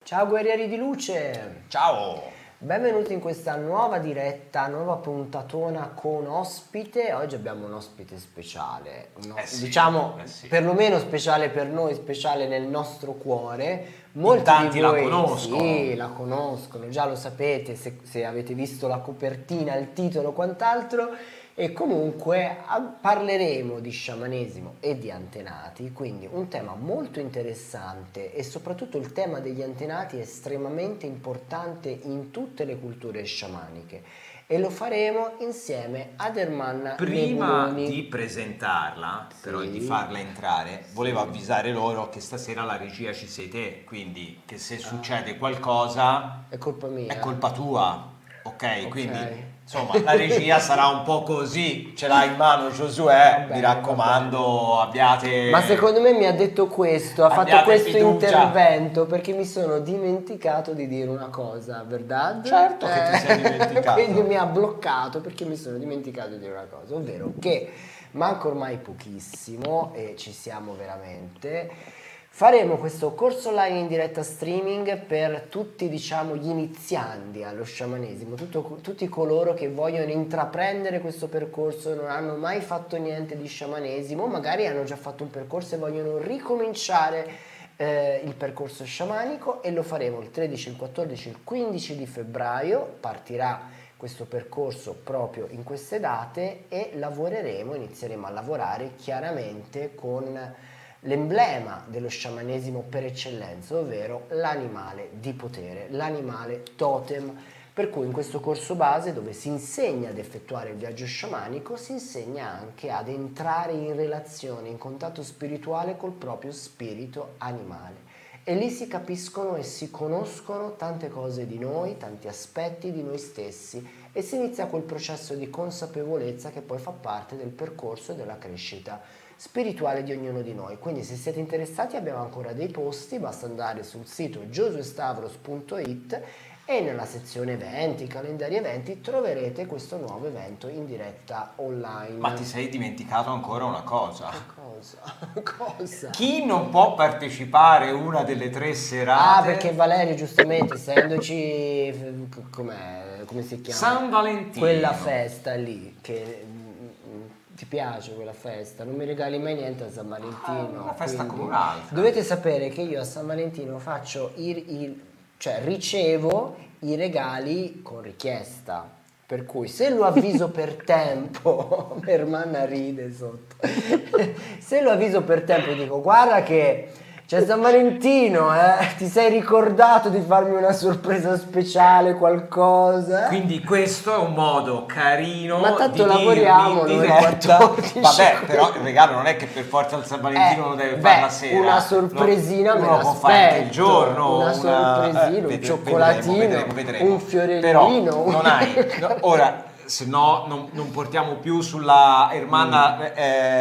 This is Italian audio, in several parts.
Ciao guerrieri di luce! Ciao! Benvenuti in questa nuova diretta, nuova puntatona con ospite. Oggi abbiamo un ospite speciale, perlomeno speciale per noi, speciale nel nostro cuore. Molti tanti di voi la conoscono. Sì, la conoscono, già lo sapete se avete visto la copertina, il titolo, quant'altro. E comunque parleremo di sciamanesimo e di antenati, quindi un tema molto interessante e soprattutto il tema degli antenati è estremamente importante in tutte le culture sciamaniche e lo faremo insieme ad Ermanna Prima Nebuloni. di presentarla, Sì. però, e di farla entrare, volevo avvisare loro che stasera la regia ci sei te, quindi che se succede qualcosa È colpa mia. è colpa tua, ok? Quindi insomma la regia sarà un po' così, ce l'ha in mano Giosuè, mi raccomando abbiate... Ma secondo me mi ha detto questo, ha fatto questo fiducia. intervento perché mi sono dimenticato di dire una cosa, verdad? Certo che ti sei dimenticato. Quindi mi ha bloccato perché mi sono dimenticato di dire una cosa, ovvero che manca ormai pochissimo e ci siamo veramente. Faremo questo corso online in diretta streaming per tutti, diciamo, gli inizianti allo sciamanesimo, tutti coloro che vogliono intraprendere questo percorso, non hanno mai fatto niente di sciamanesimo, magari hanno già fatto un percorso e vogliono ricominciare il percorso sciamanico, e lo faremo il 13, il 14, il 15 di febbraio, partirà questo percorso proprio in queste date e inizieremo a lavorare chiaramente con l'emblema dello sciamanesimo per eccellenza, ovvero l'animale di potere, l'animale totem. Per cui in questo corso base, dove si insegna ad effettuare il viaggio sciamanico, si insegna anche ad entrare in relazione, in contatto spirituale col proprio spirito animale. E lì si capiscono e si conoscono tante cose di noi, tanti aspetti di noi stessi, e si inizia quel processo di consapevolezza che poi fa parte del percorso della crescita spirituale di ognuno di noi. Quindi se siete interessati abbiamo ancora dei posti, basta andare sul sito giosuestavros.it e nella sezione eventi, calendari eventi, troverete questo nuovo evento in diretta online. Ma ti sei dimenticato ancora una cosa. Cosa? Chi non può partecipare a una delle 3 serate? Ah, perché Valerio, giustamente, essendoci, come si chiama? San Valentino. Quella festa lì, che ti piace quella festa? Non mi regali mai niente a San Valentino. Una festa come un'altra. Dovete sapere che io a San Valentino faccio cioè ricevo i regali con richiesta. Per cui se lo avviso per tempo, Ermanna ride sotto, se lo avviso per tempo dico guarda che c'è San Valentino, ti sei ricordato di farmi una sorpresa speciale, qualcosa? Quindi questo è un modo carino. Ma tanto di lavoriamo dirmi in noi diretta. 14. Vabbè, però il regalo non è che per forza il San Valentino lo deve fare la sera. Una sorpresina me lo può fare anche il l'aspetto, giorno. una sorpresina, un cioccolatino, vedremo. un fiorellino. Però non hai. Ora, se no non portiamo più sulla Ermanna,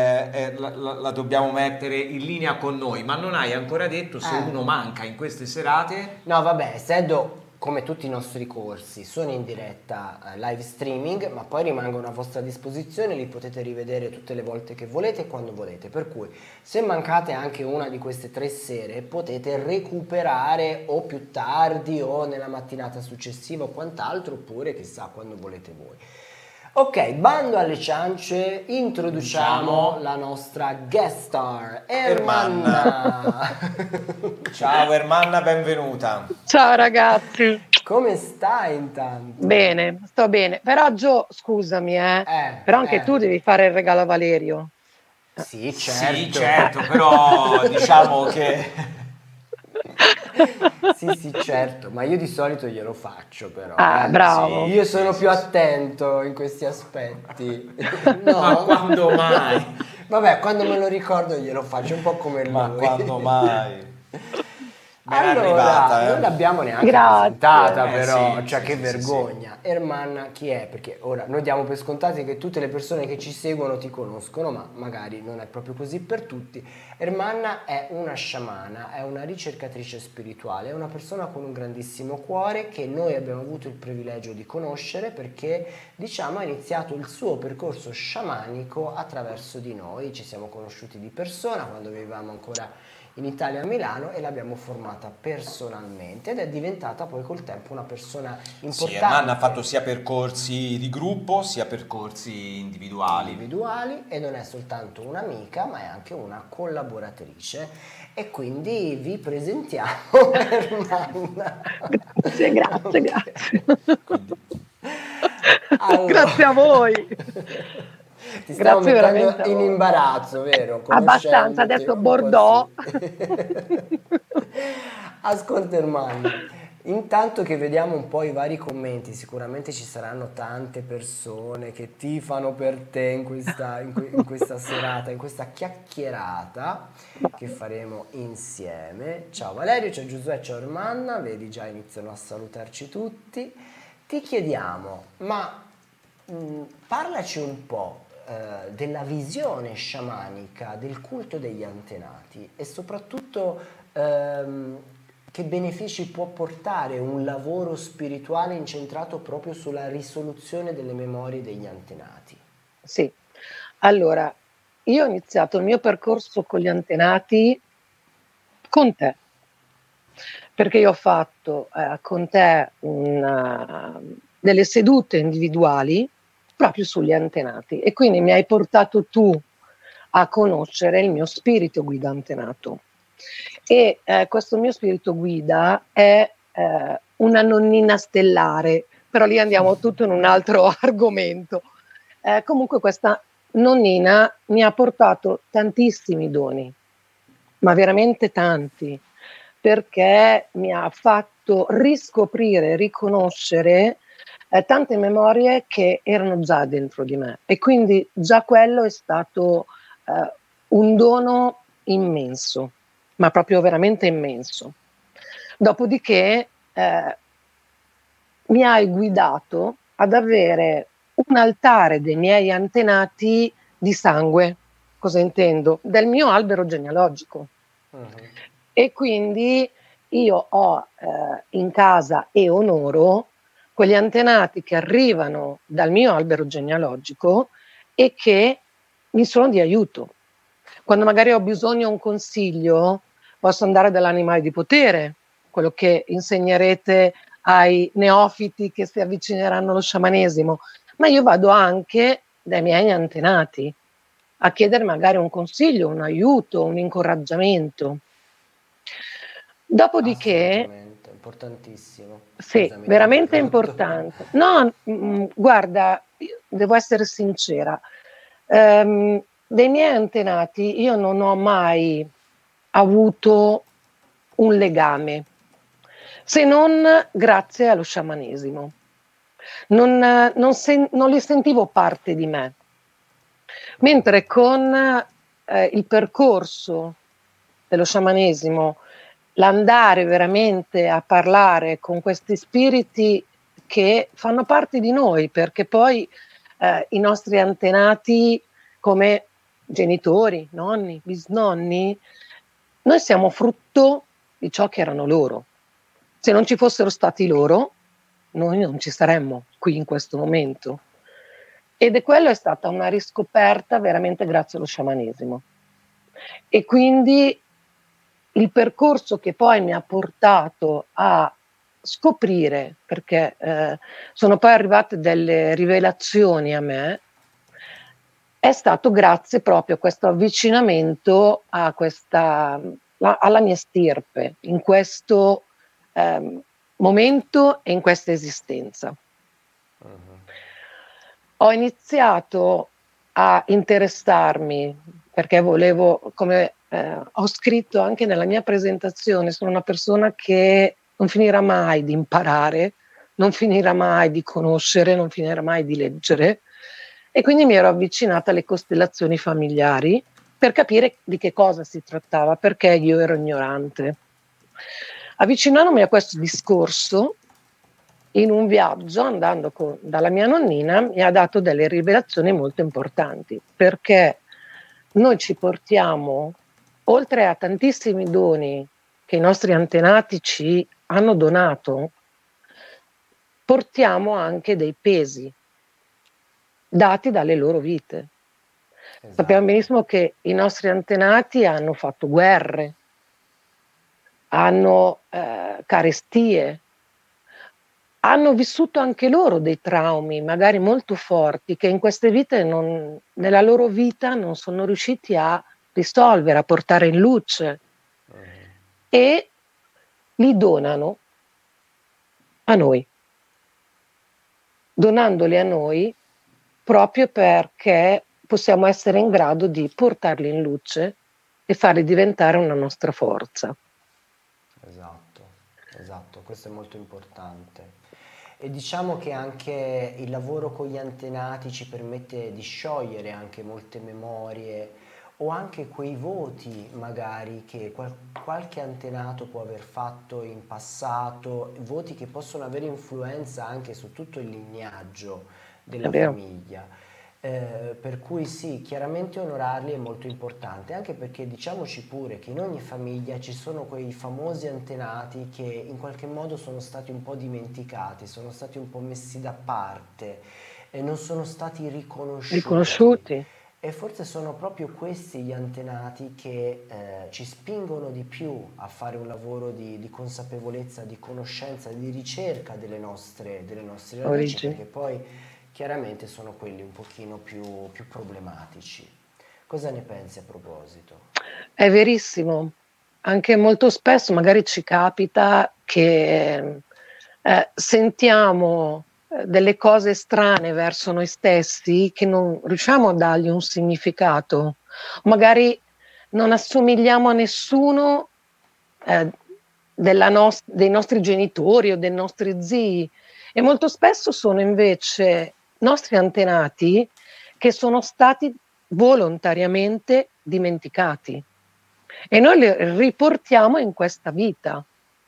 la dobbiamo mettere in linea con noi, ma non hai ancora detto se uno manca in queste serate. No, vabbè, essendo come tutti i nostri corsi sono in diretta live streaming, ma poi rimangono a vostra disposizione, li potete rivedere tutte le volte che volete e quando volete, per cui se mancate anche una di queste 3 sere potete recuperare o più tardi o nella mattinata successiva o quant'altro, oppure chissà quando volete voi. Ok, bando alle ciance, introduciamo la nostra guest star, Ermanna. Ciao Ermanna, benvenuta. Ciao ragazzi. Come stai intanto? Bene, sto bene. Però Gio, scusami, però anche tu devi fare il regalo a Valerio. Sì, certo. Sì, certo, però diciamo che... Sì, certo, ma io di solito glielo faccio però. Bravo. Sì, io sono più attento in questi aspetti. No? Ma quando mai? Vabbè, quando me lo ricordo glielo faccio, un po' come lui. Ma quando mai? Allora, non l'abbiamo neanche presentata però, sì, cioè sì, che sì, vergogna. Sì. Ermanna chi è? Perché ora noi diamo per scontati che tutte le persone che ci seguono ti conoscono, ma magari non è proprio così per tutti. Ermanna è una sciamana, è una ricercatrice spirituale, è una persona con un grandissimo cuore che noi abbiamo avuto il privilegio di conoscere perché, diciamo, ha iniziato il suo percorso sciamanico attraverso di noi. Ci siamo conosciuti di persona quando vivevamo ancora in Italia a Milano e l'abbiamo formata personalmente ed è diventata poi col tempo una persona importante. Sì, Ermanna ha fatto sia percorsi di gruppo sia percorsi individuali E non è soltanto un'amica ma è anche una collaboratrice e quindi vi presentiamo Ermanna. Grazie. Allora. Grazie a voi. Ti stiamo mettendo in imbarazzo, vero? Abbastanza, adesso Bordeaux. Ascolta Ermanna, intanto che vediamo un po' i vari commenti, sicuramente ci saranno tante persone che tifano per te in questa serata, in questa chiacchierata che faremo insieme. Ciao Valerio, ciao Giosuè, ciao Ermanna, vedi già iniziano a salutarci tutti. Ti chiediamo, ma parlaci un po' della visione sciamanica del culto degli antenati e soprattutto che benefici può portare un lavoro spirituale incentrato proprio sulla risoluzione delle memorie degli antenati. Sì, allora io ho iniziato il mio percorso con gli antenati con te, perché io ho fatto con te delle sedute individuali proprio sugli antenati e quindi mi hai portato tu a conoscere il mio spirito guida antenato e questo mio spirito guida è una nonnina stellare, però lì andiamo tutto in un altro argomento. Comunque questa nonnina mi ha portato tantissimi doni, ma veramente tanti, perché mi ha fatto riscoprire, riconoscere tante memorie che erano già dentro di me e quindi già quello è stato un dono immenso, ma proprio veramente immenso. Dopodiché mi hai guidato ad avere un altare dei miei antenati di sangue. Cosa intendo? Del mio albero genealogico. E quindi io ho in casa e onoro quegli antenati che arrivano dal mio albero genealogico e che mi sono di aiuto. Quando magari ho bisogno di un consiglio, posso andare dall'animale di potere, quello che insegnerete ai neofiti che si avvicineranno allo sciamanesimo, ma io vado anche dai miei antenati a chiedere magari un consiglio, un aiuto, un incoraggiamento. Dopodiché, importantissimo. Sì, scusami, veramente importante. No, guarda, devo essere sincera. Dei miei antenati io non ho mai avuto un legame, se non grazie allo sciamanesimo. Non li sentivo parte di me. Mentre con il percorso dello sciamanesimo, l'andare veramente a parlare con questi spiriti che fanno parte di noi, perché poi i nostri antenati come genitori, nonni, bisnonni, noi siamo frutto di ciò che erano loro. Se non ci fossero stati loro, noi non ci saremmo qui in questo momento. Ed quello è stata una riscoperta veramente grazie allo sciamanesimo. E quindi il percorso che poi mi ha portato a scoprire, perché sono poi arrivate delle rivelazioni a me, è stato grazie proprio a questo avvicinamento a alla mia stirpe, in questo momento e in questa esistenza. Ho iniziato a interessarmi perché volevo, come ho scritto anche nella mia presentazione, sono una persona che non finirà mai di imparare, non finirà mai di conoscere, non finirà mai di leggere e quindi mi ero avvicinata alle costellazioni familiari per capire di che cosa si trattava, perché io ero ignorante. Avvicinandomi a questo discorso, in un viaggio andando dalla mia nonnina mi ha dato delle rivelazioni molto importanti, perché noi ci portiamo, oltre a tantissimi doni che i nostri antenati ci hanno donato, portiamo anche dei pesi dati dalle loro vite. Esatto. Sappiamo benissimo che i nostri antenati hanno fatto guerre, hanno carestie, hanno vissuto anche loro dei traumi, magari molto forti, che in queste vite nella loro vita non sono riusciti a risolvere, a portare in luce, e li donano a noi, donandoli a noi proprio perché possiamo essere in grado di portarli in luce e farli diventare una nostra forza. Esatto, questo è molto importante. E diciamo che anche il lavoro con gli antenati ci permette di sciogliere anche molte memorie o anche quei voti magari che qualche antenato può aver fatto in passato, voti che possono avere influenza anche su tutto il lignaggio della famiglia. Per cui sì, chiaramente onorarli è molto importante, anche perché diciamoci pure che in ogni famiglia ci sono quei famosi antenati che in qualche modo sono stati un po' dimenticati, sono stati un po' messi da parte e non sono stati riconosciuti. E forse sono proprio questi gli antenati che ci spingono di più a fare un lavoro di consapevolezza, di conoscenza, di ricerca delle nostre radici, perché poi chiaramente sono quelli un pochino più problematici. Cosa ne pensi a proposito? È verissimo, anche molto spesso magari ci capita che sentiamo delle cose strane verso noi stessi che non riusciamo a dargli un significato, magari non assomigliamo a nessuno dei nostri genitori o dei nostri zii, e molto spesso sono invece nostri antenati che sono stati volontariamente dimenticati e noi li riportiamo in questa vita.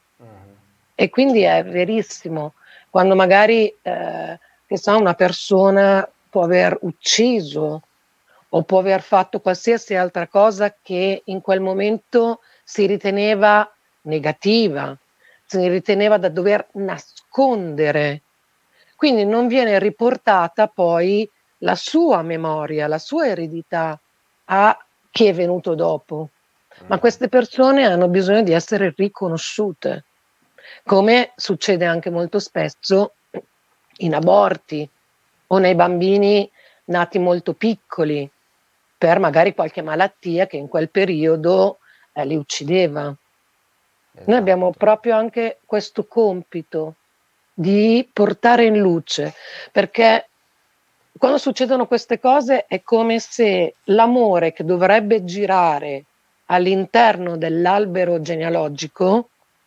E quindi è verissimo, quando magari che so, una persona può aver ucciso o può aver fatto qualsiasi altra cosa che in quel momento si riteneva negativa, si riteneva da dover nascondere. Quindi non viene riportata poi la sua memoria, la sua eredità a chi è venuto dopo. Ma queste persone hanno bisogno di essere riconosciute, come succede anche molto spesso in aborti o nei bambini nati molto piccoli per magari qualche malattia che in quel periodo li uccideva. Esatto. Noi abbiamo proprio anche questo compito di portare in luce, perché quando succedono queste cose è come se l'amore che dovrebbe girare all'interno dell'albero genealogico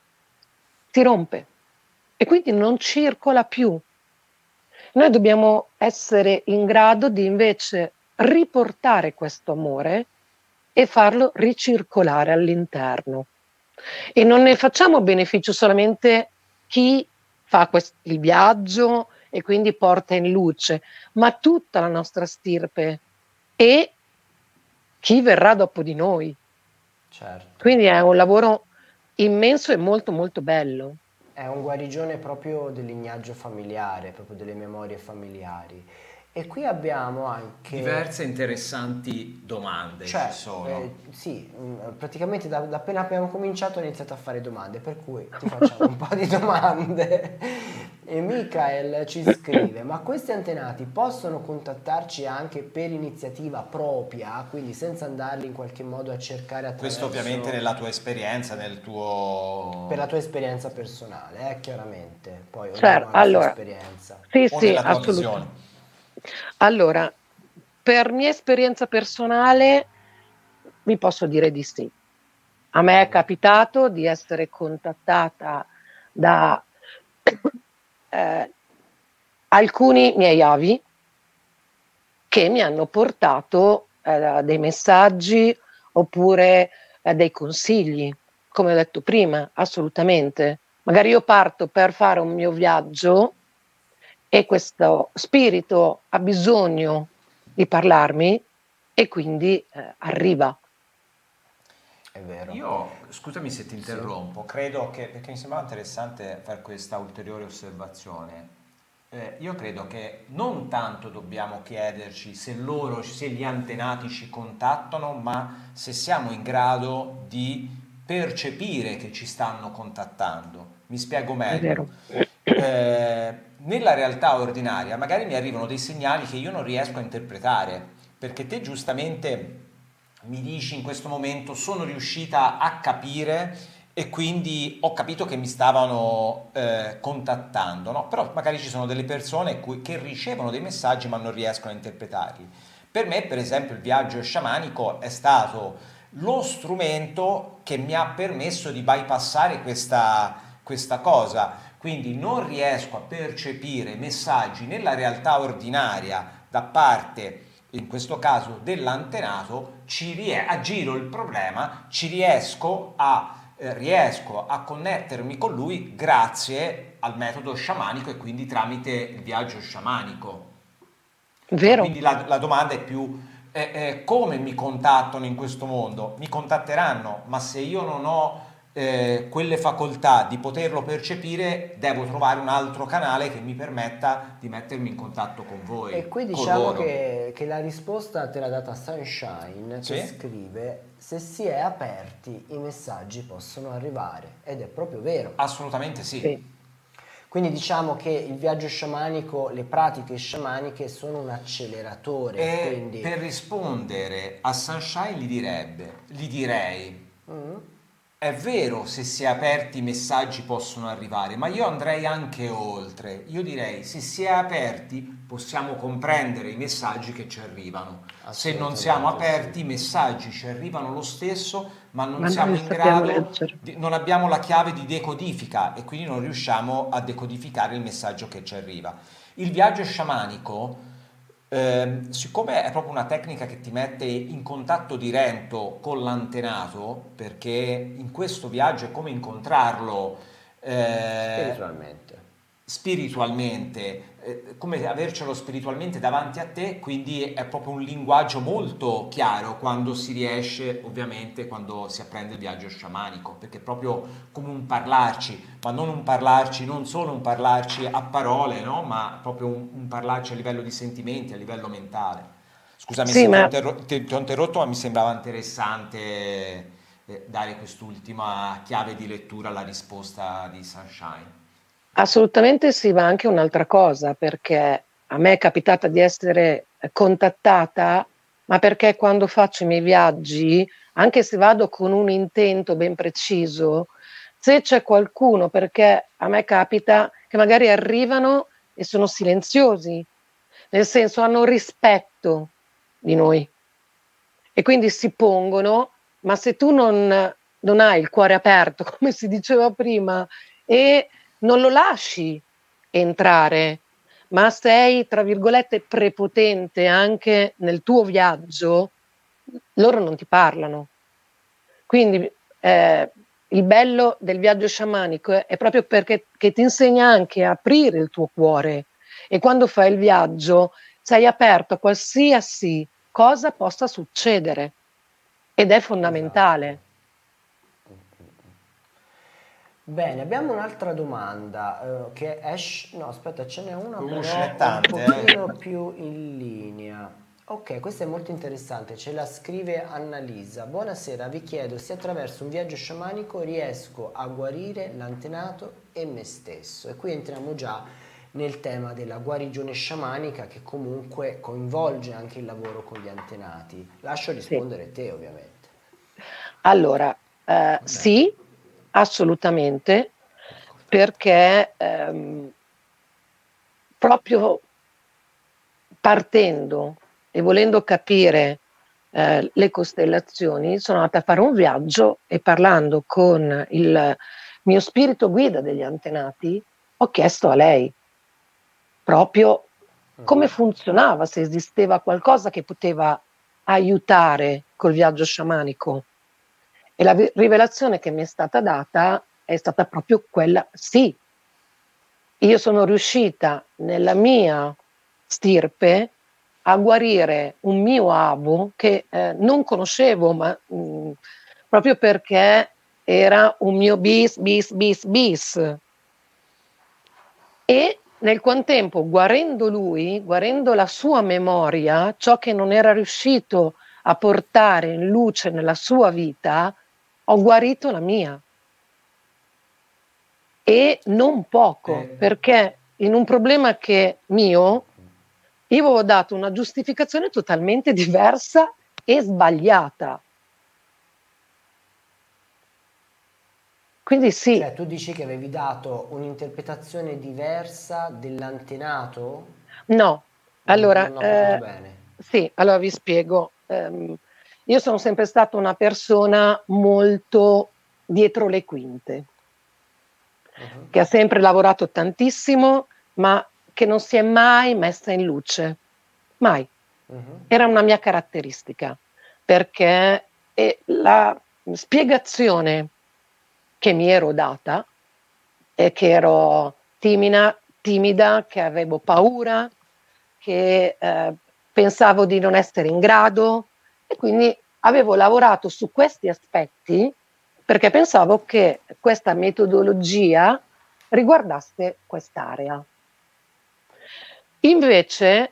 si rompe e quindi non circola più. Noi dobbiamo essere in grado di invece riportare questo amore e farlo ricircolare all'interno. E non ne facciamo beneficio solamente chi fa il viaggio e quindi porta in luce, ma tutta la nostra stirpe e chi verrà dopo di noi. Certo. Quindi è un lavoro immenso e molto molto bello. È un guarigione proprio del lignaggio familiare, proprio delle memorie familiari. E qui abbiamo anche diverse interessanti domande, ci sono. Sì, praticamente da appena abbiamo cominciato ho iniziato a fare domande, per cui ti facciamo un po' di domande. E Michael ci scrive: ma questi antenati possono contattarci anche per iniziativa propria, quindi senza andarli in qualche modo a cercare attraverso... Questo ovviamente nella tua esperienza, nel tuo... Per la tua esperienza personale, chiaramente. Poi ognuno certo, ha la sua esperienza. Sì, o nella tua visione. Allora, per mia esperienza personale vi posso dire di sì. A me è capitato di essere contattata da alcuni miei avi che mi hanno portato dei messaggi oppure dei consigli, come ho detto prima, assolutamente. Magari io parto per fare un mio viaggio e questo spirito ha bisogno di parlarmi e quindi arriva. È vero. Io, scusami se ti interrompo, sì. Credo che, perché mi sembrava interessante fare questa ulteriore osservazione, io credo che non tanto dobbiamo chiederci se gli antenati ci contattano, ma se siamo in grado di percepire che ci stanno contattando. Mi spiego È meglio. vero. Nella realtà ordinaria magari mi arrivano dei segnali che io non riesco a interpretare, perché te giustamente mi dici in questo momento sono riuscita a capire e quindi ho capito che mi stavano contattando, no? Però magari ci sono delle persone che ricevono dei messaggi ma non riescono a interpretarli. Per me, per esempio, il viaggio sciamanico è stato lo strumento che mi ha permesso di bypassare questa cosa. Quindi non riesco a percepire messaggi nella realtà ordinaria da parte, in questo caso, dell'antenato, aggiro il problema, riesco a connettermi con lui grazie al metodo sciamanico e quindi tramite il viaggio sciamanico. Vero? Quindi la domanda è più come mi contattano in questo mondo? Mi contatteranno, ma se io non ho quelle facoltà di poterlo percepire, devo trovare un altro canale che mi permetta di mettermi in contatto con voi. E qui con diciamo loro. che la risposta te l'ha data Sunshine, che Sì? scrive: se si è aperti i messaggi possono arrivare, ed è proprio vero. Assolutamente sì. Sì. Quindi diciamo che il viaggio sciamanico, le pratiche sciamaniche sono un acceleratore. E Quindi per rispondere a Sunshine gli direi, è vero, se si è aperti i messaggi possono arrivare, ma io andrei anche oltre. Io direi, se si è aperti possiamo comprendere i messaggi che ci arrivano. Se non siamo aperti, i messaggi ci arrivano lo stesso, ma non Ma siamo noi in sappiamo grado, leggere. non abbiamo la chiave di decodifica e quindi non riusciamo a decodificare il messaggio che ci arriva. Il viaggio sciamanico, siccome è proprio una tecnica che ti mette in contatto diretto con l'antenato, perché in questo viaggio è come incontrarlo spiritualmente, come avercelo spiritualmente davanti a te, quindi è proprio un linguaggio molto chiaro quando si riesce, ovviamente, quando si apprende il viaggio sciamanico, perché è proprio come un parlarci, ma non un parlarci, non solo un parlarci a parole, no? Ma proprio un parlarci a livello di sentimenti, a livello mentale. Scusami Sì, se ma ti ho interrotto, ma mi sembrava interessante dare quest'ultima chiave di lettura alla risposta di Sunshine. assolutamente sì, ma anche un'altra cosa, perché a me è capitata di essere contattata, ma perché quando faccio i miei viaggi, anche se vado con un intento ben preciso, se c'è qualcuno, perché a me capita che magari arrivano e sono silenziosi, nel senso hanno rispetto di noi e quindi si pongono, ma se tu non hai il cuore aperto, come si diceva prima, e non lo lasci entrare, ma sei, tra virgolette, prepotente anche nel tuo viaggio, loro non ti parlano. Quindi il bello del viaggio sciamanico è proprio perché che ti insegna anche a aprire il tuo cuore e quando fai il viaggio sei aperto a qualsiasi cosa possa succedere ed è fondamentale. Bene, abbiamo un'altra domanda che no, aspetta, ce n'è una però Ce n'è un tante, pochino più in linea. Ok, questa è molto interessante, ce la scrive Annalisa. Buonasera, vi chiedo se attraverso un viaggio sciamanico riesco a guarire l'antenato e me stesso. E qui entriamo già nel tema della guarigione sciamanica che comunque coinvolge anche il lavoro con gli antenati. Lascio rispondere te, ovviamente. Allora, sì, assolutamente, perché proprio partendo e volendo capire le costellazioni, sono andata a fare un viaggio e parlando con il mio spirito guida degli antenati, ho chiesto a lei proprio come funzionava, se esisteva qualcosa che poteva aiutare col viaggio sciamanico. E la rivelazione che mi è stata data è stata proprio quella, sì, io sono riuscita nella mia stirpe a guarire un mio avo che non conoscevo, ma proprio perché era un mio bis. E nel contempo, guarendo lui, guarendo la sua memoria, ciò che non era riuscito a portare in luce nella sua vita, ho guarito la mia. E non poco, perché in un problema che mio, io avevo dato una giustificazione totalmente diversa e sbagliata. Quindi sì. Cioè, tu dici che avevi dato un'interpretazione diversa dell'antenato? No, allora, Non ho capito bene. sì, allora vi spiego. Io sono sempre stata una persona molto dietro le quinte, che ha sempre lavorato tantissimo, ma che non si è mai messa in luce. Mai. Era una mia caratteristica, perché la spiegazione che mi ero data è che ero timida, che avevo paura, che pensavo di non essere in grado, e quindi avevo lavorato su questi aspetti perché pensavo che questa metodologia riguardasse quest'area. Invece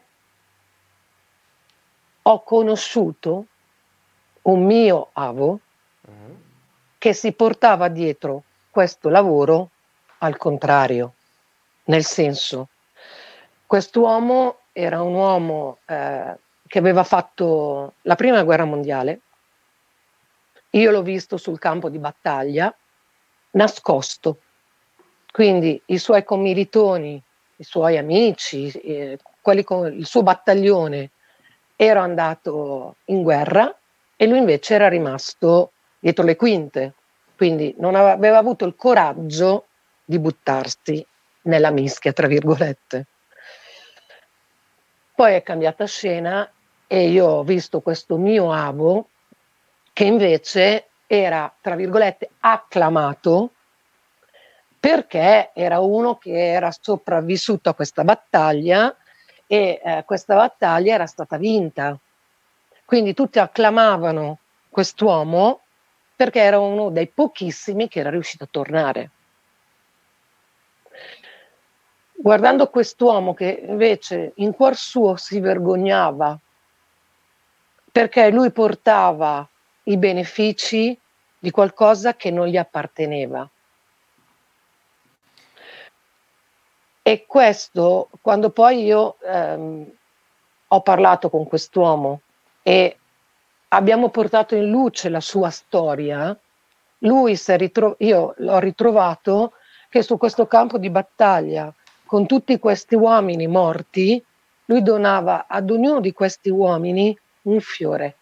ho conosciuto un mio avo che si portava dietro questo lavoro al contrario, nel senso, quest'uomo era un uomo che aveva fatto la prima guerra mondiale. Io l'ho visto sul campo di battaglia, nascosto. Quindi i suoi commilitoni, i suoi amici, quelli con il suo battaglione era andato in guerra e lui invece era rimasto dietro le quinte, quindi non aveva avuto il coraggio di buttarsi nella mischia, tra virgolette. Poi è cambiata scena e io ho visto questo mio avo che invece era, tra virgolette, acclamato perché era uno che era sopravvissuto a questa battaglia e questa battaglia era stata vinta. Quindi tutti acclamavano quest'uomo perché era uno dei pochissimi che era riuscito a tornare. Guardando quest'uomo che invece in cuor suo si vergognava perché lui portava i benefici di qualcosa che non gli apparteneva. E questo, quando poi io ho parlato con quest'uomo e abbiamo portato in luce la sua storia, lui io l'ho ritrovato che su questo campo di battaglia, con tutti questi uomini morti, lui donava ad ognuno di questi uomini un fiore.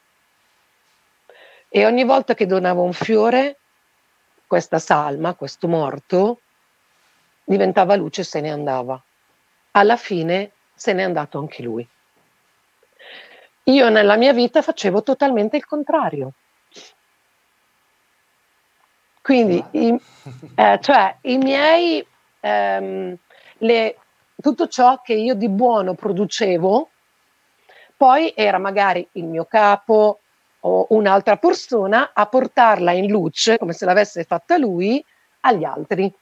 E ogni volta che donava un fiore, questa salma, questo morto, diventava luce e se ne andava. Alla fine se n'è andato anche lui. Io nella mia vita facevo totalmente il contrario. Quindi cioè, i miei, tutto ciò che io di buono producevo, poi era magari il mio capo o un'altra persona a portarla in luce, come se l'avesse fatta lui, agli altri.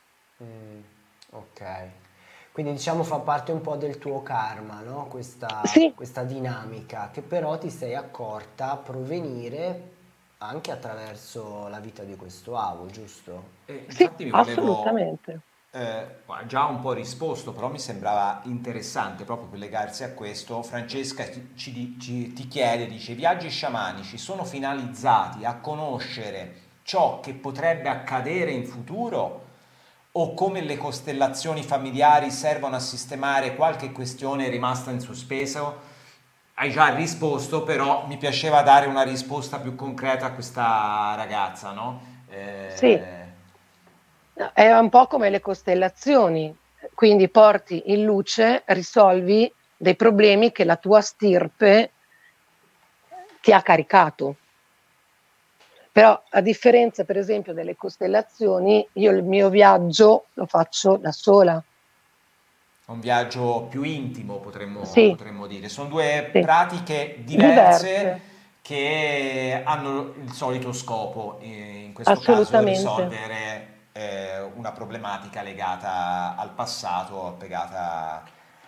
Ok. Quindi diciamo fa parte un po' del tuo karma, no? Sì, Questa dinamica che però ti sei accorta provenire anche attraverso la vita di questo avo, giusto? sì, Infatti mi volevo, assolutamente. già un po' risposto, però mi sembrava interessante proprio per legarsi a questo. Francesca ti chiede, dice, i viaggi sciamanici sono finalizzati a conoscere ciò che potrebbe accadere in futuro o come le costellazioni familiari servono a sistemare qualche questione rimasta in sospeso? Hai già risposto, però mi piaceva dare una risposta più concreta a questa ragazza, no? Sì, è un po' come le costellazioni, quindi porti in luce, risolvi dei problemi che la tua stirpe ti ha caricato. Però a differenza per esempio delle costellazioni, io il mio viaggio lo faccio da sola. Un viaggio più intimo, Sì, potremmo dire. Sono due sì, pratiche diverse, diverse che hanno il solito scopo, in questo caso assolutamente. risolvere una problematica legata al passato, legata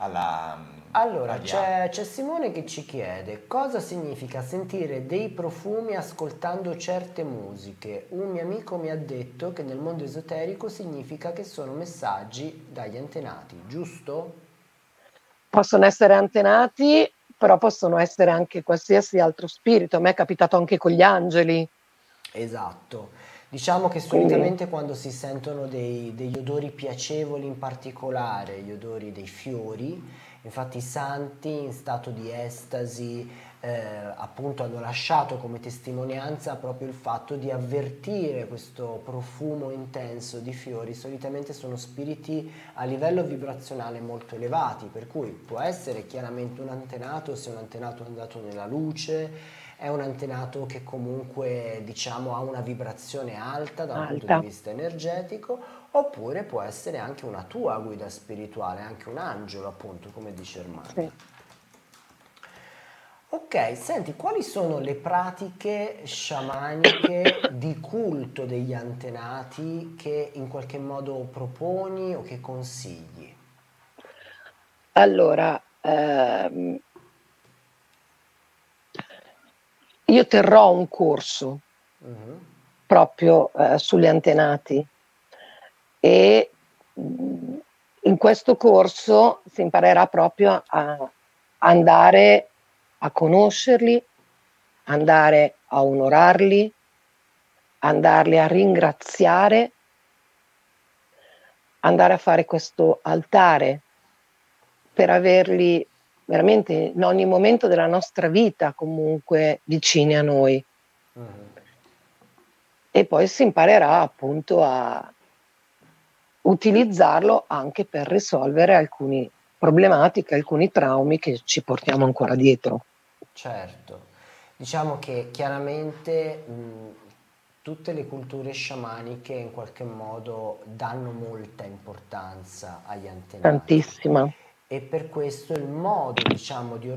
Allora, agli altri. c'è Simone che ci chiede cosa significa sentire dei profumi ascoltando certe musiche. Un mio amico mi ha detto che nel mondo esoterico significa che sono messaggi dagli antenati, giusto? Possono essere antenati, però possono essere anche qualsiasi altro spirito. A me è capitato anche con gli angeli, Esatto. Diciamo che quindi solitamente quando si sentono degli odori piacevoli, in particolare gli odori dei fiori, infatti i santi in stato di estasi appunto hanno lasciato come testimonianza proprio il fatto di avvertire questo profumo intenso di fiori. Solitamente sono spiriti a livello vibrazionale molto elevati, per cui può essere chiaramente un antenato, se un antenato è andato nella luce, è un antenato che comunque diciamo ha una vibrazione alta da un punto di alta. vista energetico, oppure può essere anche una tua guida spirituale, anche un angelo appunto, come dice Sì. Ermanno. Ok, senti, quali sono le pratiche sciamaniche di culto degli antenati che in qualche modo proponi o che consigli? Allora, io terrò un corso Mhm. proprio sugli antenati e in questo corso si imparerà proprio a andare a conoscerli, andare a onorarli, andarli a ringraziare, andare a fare questo altare per averli veramente in ogni momento della nostra vita comunque vicini a noi. Mhm. E poi si imparerà appunto a utilizzarlo anche per risolvere alcune problematiche, alcuni traumi che ci portiamo ancora dietro. Certo, diciamo che chiaramente tutte le culture sciamaniche in qualche modo danno molta importanza agli antenati Tantissima. e per questo il modo, diciamo, di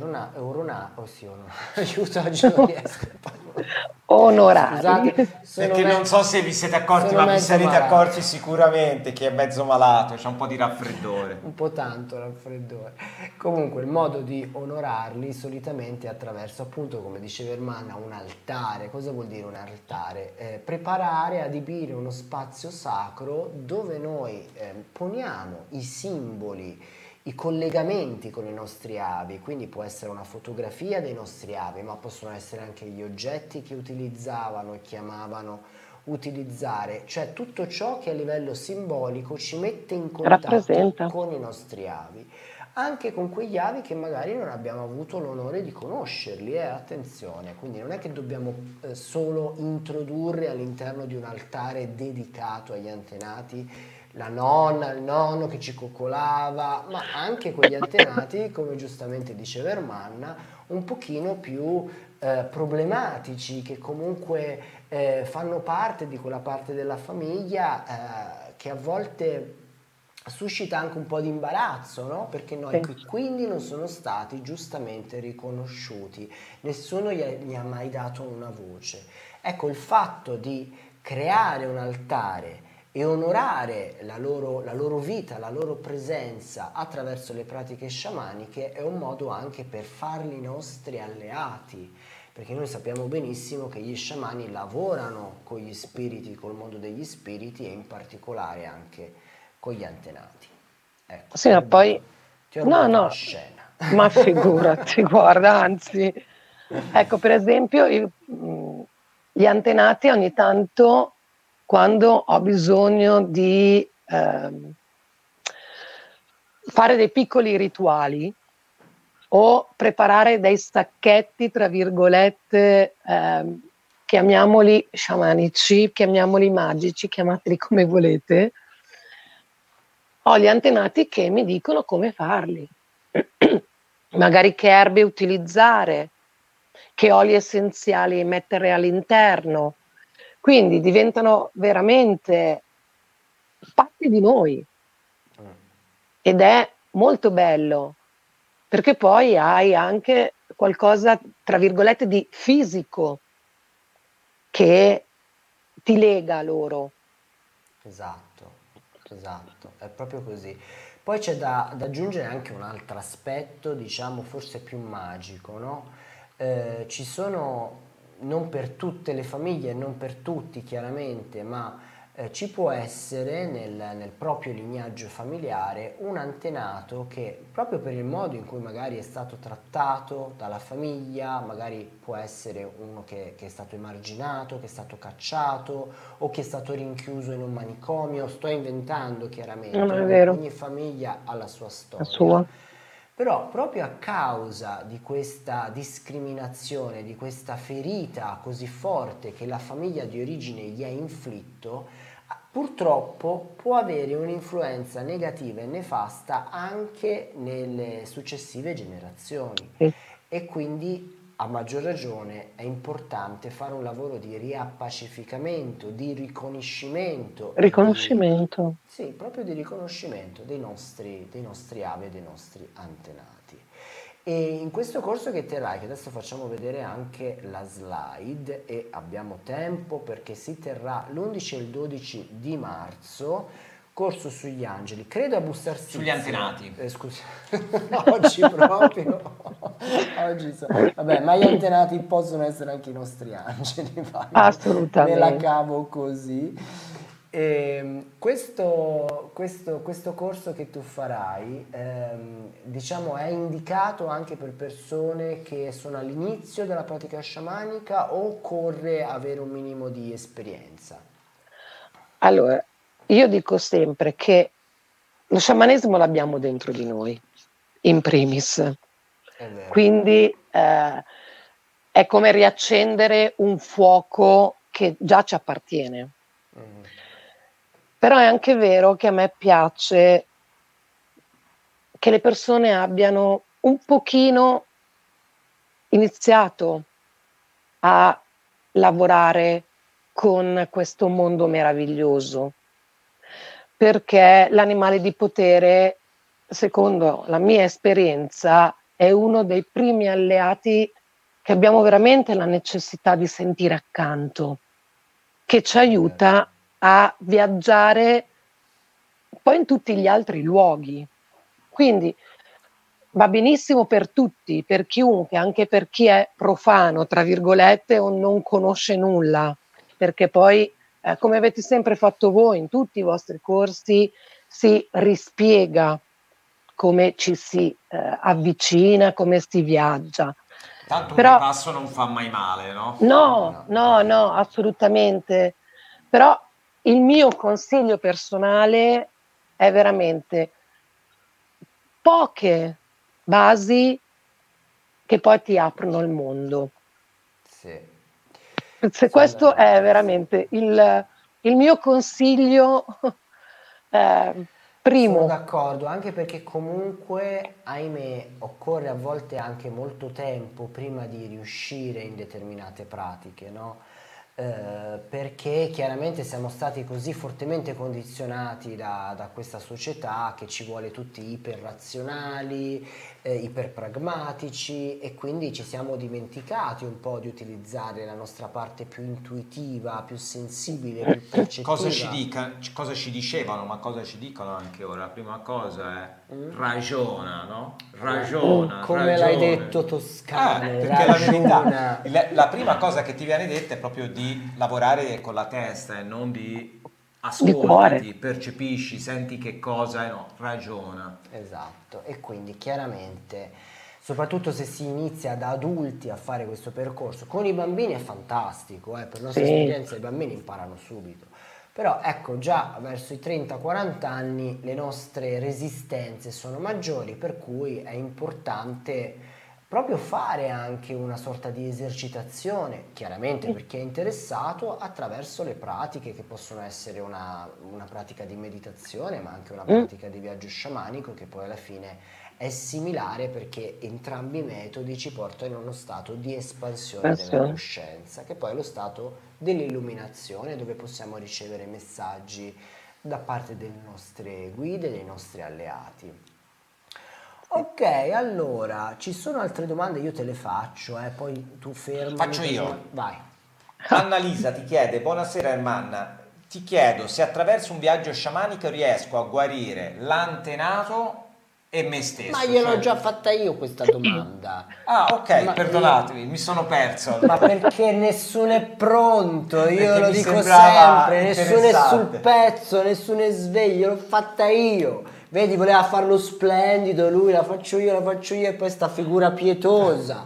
aiuto, oggi non riesco a parlare. Onorarli. Scusate, Perché non so se vi siete accorti, sono ma vi mezzo sarete malato. accorti sicuramente che è mezzo malato, c'è un po' di raffreddore. Un po' tanto raffreddore. Comunque il modo di onorarli solitamente è attraverso, appunto, come diceva Ermanna, un altare. Cosa vuol dire un altare? Preparare, adibire uno spazio sacro dove noi poniamo i simboli, i collegamenti con i nostri avi, quindi può essere una fotografia dei nostri avi, ma possono essere anche gli oggetti che utilizzavano e chiamavano utilizzare, cioè tutto ciò che a livello simbolico ci mette in contatto Rappresenta. con i nostri avi, anche con quegli avi che magari non abbiamo avuto l'onore di conoscerli, attenzione, quindi non è che dobbiamo solo introdurre all'interno di un altare dedicato agli antenati la nonna, il nonno che ci coccolava, ma anche quegli antenati, come giustamente diceva Ermanna, un pochino più problematici, che comunque fanno parte di quella parte della famiglia che a volte suscita anche un po' di imbarazzo, no? Perché noi Sì. quindi non sono stati giustamente riconosciuti, nessuno gli ha mai dato una voce. Ecco, il fatto di creare un altare e onorare la loro vita, la loro presenza attraverso le pratiche sciamaniche è un modo anche per farli nostri alleati, perché noi sappiamo benissimo che gli sciamani lavorano con gli spiriti, col mondo degli spiriti e in particolare anche con gli antenati. Ecco, Sì, ma poi ti ho no, rubato la no, scena. ma figurati, guarda, anzi, ecco, per esempio, gli antenati ogni tanto, quando ho bisogno di fare dei piccoli rituali o preparare dei sacchetti, tra virgolette, chiamiamoli sciamanici, chiamiamoli magici, chiamateli come volete, ho gli antenati che mi dicono come farli, magari che erbe utilizzare, che oli essenziali mettere all'interno, quindi diventano veramente parte di noi ed è molto bello perché poi hai anche qualcosa, tra virgolette, di fisico che ti lega a loro. Esatto, esatto, è proprio così. Poi c'è da aggiungere anche un altro aspetto, diciamo, forse più magico, no? Ci sono, non per tutte le famiglie, non per tutti chiaramente, ma ci può essere nel proprio lignaggio familiare un antenato che proprio per il modo in cui magari è stato trattato dalla famiglia, magari può essere uno che è stato emarginato, che è stato cacciato o che è stato rinchiuso in un manicomio. Sto inventando chiaramente, Non è vero, ogni famiglia ha la sua la storia. sua. Però proprio a causa di questa discriminazione, di questa ferita così forte che la famiglia di origine gli ha inflitto, purtroppo può avere un'influenza negativa e nefasta anche nelle successive generazioni. Sì. E quindi a maggior ragione è importante fare un lavoro di riappacificamento, di riconoscimento e di, Riconoscimento. sì, proprio di riconoscimento dei nostri avi e dei nostri antenati. E in questo corso che terrai, che adesso facciamo vedere anche la slide e abbiamo tempo perché si terrà l'11 e il 12 di marzo, corso sugli angeli, credo a Bustarsizio. Sugli antenati. Scusa, oggi proprio, vabbè, ma gli antenati possono essere anche i nostri angeli, vai, me la Assolutamente. cavo così. Questo corso che tu farai, diciamo, è indicato anche per persone che sono all'inizio della pratica sciamanica o occorre avere un minimo di esperienza? Allora, io dico sempre che lo sciamanesimo l'abbiamo dentro di noi, in primis. È vero. Quindi è come riaccendere un fuoco che già ci appartiene. Però è anche vero che a me piace che le persone abbiano un pochino iniziato a lavorare con questo mondo meraviglioso, perché l'animale di potere, secondo la mia esperienza, è uno dei primi alleati che abbiamo veramente la necessità di sentire accanto, che ci aiuta a viaggiare poi in tutti gli altri luoghi. Quindi va benissimo per tutti, per chiunque, anche per chi è profano, tra virgolette, o non conosce nulla, perché poi, come avete sempre fatto voi in tutti i vostri corsi, si rispiega come ci si avvicina, come si viaggia. Tanto un Però ripasso non fa mai male, no? no, assolutamente. Però il mio consiglio personale è veramente poche basi che poi ti aprono il mondo. Sì. Se questo è veramente il mio consiglio Sono primo. d'accordo, anche perché comunque, ahimè, occorre a volte anche molto tempo prima di riuscire in determinate pratiche, no? Perché chiaramente siamo stati così fortemente condizionati da questa società che ci vuole tutti iperrazionali, iperpragmatici e quindi ci siamo dimenticati un po' di utilizzare la nostra parte più intuitiva, più sensibile, più percettiva. Cosa ci dicevano, ma cosa ci dicono anche ora? La prima cosa è ragiona, no? Ragiona, Come l'hai detto Toscano, perché la verità, la prima cosa che ti viene detta è proprio di lavorare con la testa e non di ascoltati, percepisci, senti che cosa è, no, ragiona. Esatto, e quindi chiaramente, soprattutto se si inizia da adulti a fare questo percorso, con i bambini è fantastico, per nostra esperienza i bambini imparano subito. Però ecco, già verso i 30-40 anni le nostre resistenze sono maggiori, per cui è importante proprio fare anche una sorta di esercitazione, chiaramente per chi è interessato, attraverso le pratiche che possono essere una pratica di meditazione, ma anche una pratica di viaggio sciamanico che poi alla fine è similare perché entrambi i metodi ci portano in uno stato di espansione della coscienza, che poi è lo stato dell'illuminazione, dove possiamo ricevere messaggi da parte delle nostre guide, dei nostri alleati. Ok, allora, ci sono altre domande, io te le faccio, poi tu fermami. Faccio io. Vai. Annalisa ti chiede, buonasera Ermanna, ti chiedo se attraverso un viaggio sciamanico riesco a guarire l'antenato e me stesso. Ma gliel'ho già fatta io questa domanda. Ah, ok, Ma perdonatemi, mi sono perso. Ma perché nessuno è pronto, io Perché lo mi dico sembrava sempre, nessuno è sul interessante. pezzo, nessuno è sveglio, l'ho fatta io. Vedi, voleva farlo splendido, lui la faccio io e poi sta figura pietosa.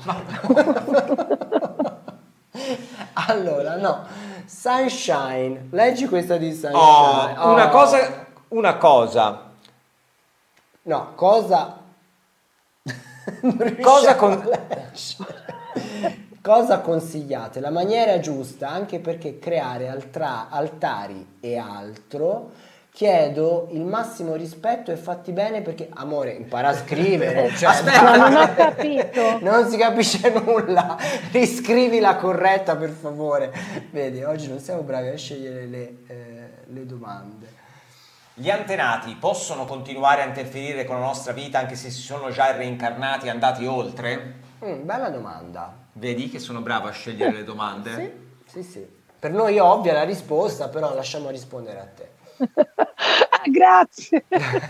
Allora, no, Sunshine, leggi questa di Sunshine. Oh, una cosa. No, cosa... Non Cosa riusciamo con- a leggere. Cosa consigliate? La maniera giusta, anche perché creare altari e altro, chiedo il massimo rispetto e fatti bene perché, amore, impara a scrivere. Cioè, Aspetta, Ma non ho capito. non si capisce nulla. Riscrivila corretta, per favore. Vedi, oggi non siamo bravi a scegliere le domande. Gli antenati possono continuare a interferire con la nostra vita anche se si sono già reincarnati e andati oltre? Bella domanda. Vedi che sono bravo a scegliere le domande? Sì. Per noi è ovvia la risposta, però lasciamo rispondere a te. Ah, grazie.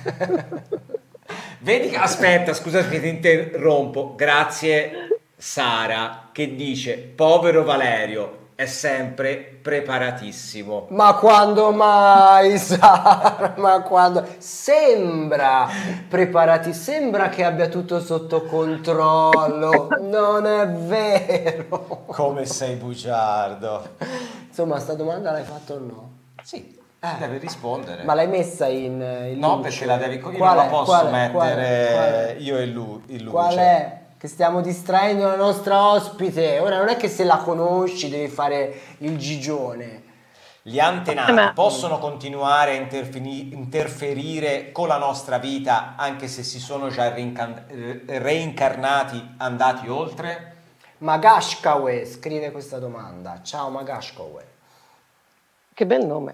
Vedi che, aspetta, scusate che ti interrompo. Grazie Sara che dice: povero Valerio è sempre preparatissimo. Ma quando mai, Sara? Ma quando? Sembra preparati, sembra che abbia tutto sotto controllo. Non è vero. Come sei bugiardo. Insomma, sta domanda l'hai fatta o no? Sì, deve rispondere. Ma l'hai messa in No, luce? perché la devi. Io Qual non la è? posso Qual è? mettere Qual è? io e lui. In luce. Qual è? Che stiamo distraendo la nostra ospite. Ora non è che se la conosci devi fare il gigione. Gli antenati Ma- possono continuare a interferire con la nostra vita anche se si sono già reincarnati, andati oltre? Magashkawe scrive questa domanda. Ciao Magashkawe. Che bel nome.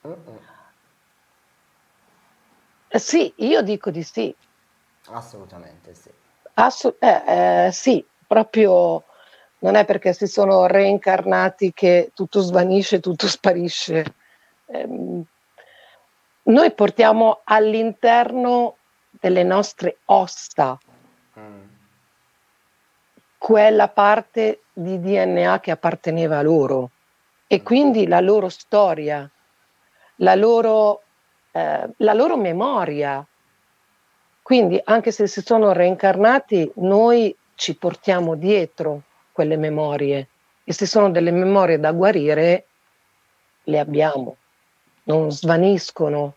Sì, io dico di sì. Assolutamente sì. Sì, proprio non è perché si sono reincarnati che tutto svanisce, tutto sparisce. Noi portiamo all'interno delle nostre ossa quella parte di DNA che apparteneva a loro e quindi la loro storia, la loro memoria. Quindi anche se si sono reincarnati, noi ci portiamo dietro quelle memorie e se sono delle memorie da guarire, le abbiamo, non svaniscono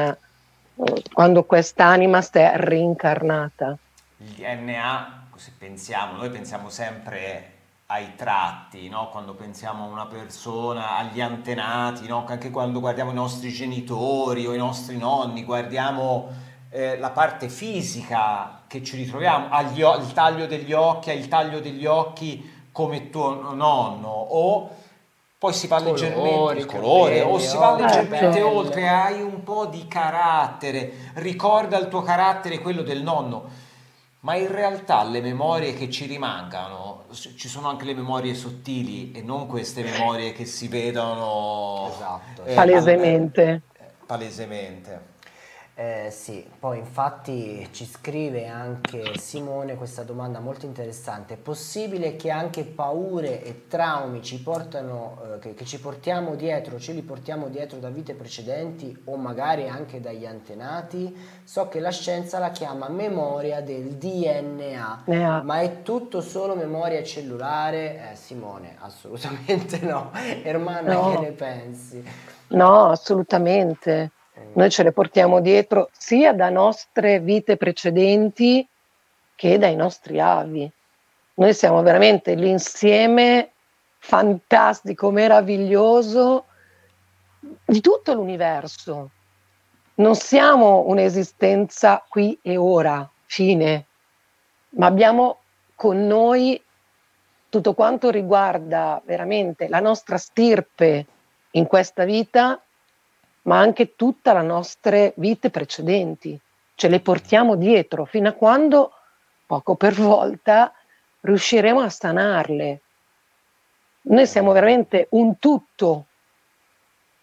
quando quest'anima è reincarnata. Il DNA, se pensiamo, noi pensiamo sempre ai tratti, no? Quando pensiamo a una persona, agli antenati, no? Anche quando guardiamo i nostri genitori o i nostri nonni, guardiamo la parte fisica che ci ritroviamo, il taglio degli occhi, il taglio degli occhi come tuo nonno, o poi si va leggermente il colore, o si va leggermente oltre, hai un po' di carattere, ricorda il tuo carattere quello del nonno, ma in realtà le memorie che ci rimangano, ci sono anche le memorie sottili e non queste memorie che si vedono Esatto. Palesemente. Palesemente. Sì, poi infatti ci scrive anche Simone questa domanda molto interessante. È possibile che anche paure e traumi ci portano, che ci portiamo dietro, ce li portiamo dietro da vite precedenti o magari anche dagli antenati? So che la scienza la chiama memoria del DNA, ma è tutto solo memoria cellulare? Simone, assolutamente no. Ermanna, No. che ne pensi? No, assolutamente. Noi ce le portiamo dietro sia da nostre vite precedenti che dai nostri avi. Noi siamo veramente l'insieme fantastico, meraviglioso di tutto l'universo. Non siamo un'esistenza qui e ora, fine, ma abbiamo con noi tutto quanto riguarda veramente la nostra stirpe in questa vita, ma anche tutta le nostre vite precedenti. Ce le portiamo dietro fino a quando, poco per volta, riusciremo a sanarle. Noi siamo veramente un tutto.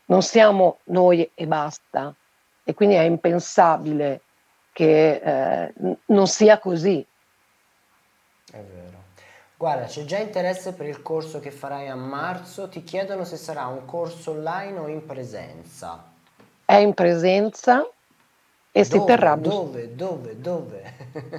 non siamo noi e basta, e quindi è impensabile che non sia così. È vero. Guarda, c'è già interesse per il corso che farai a marzo. Ti chiedono se sarà un corso online o in presenza. È in presenza e si terrà Dove?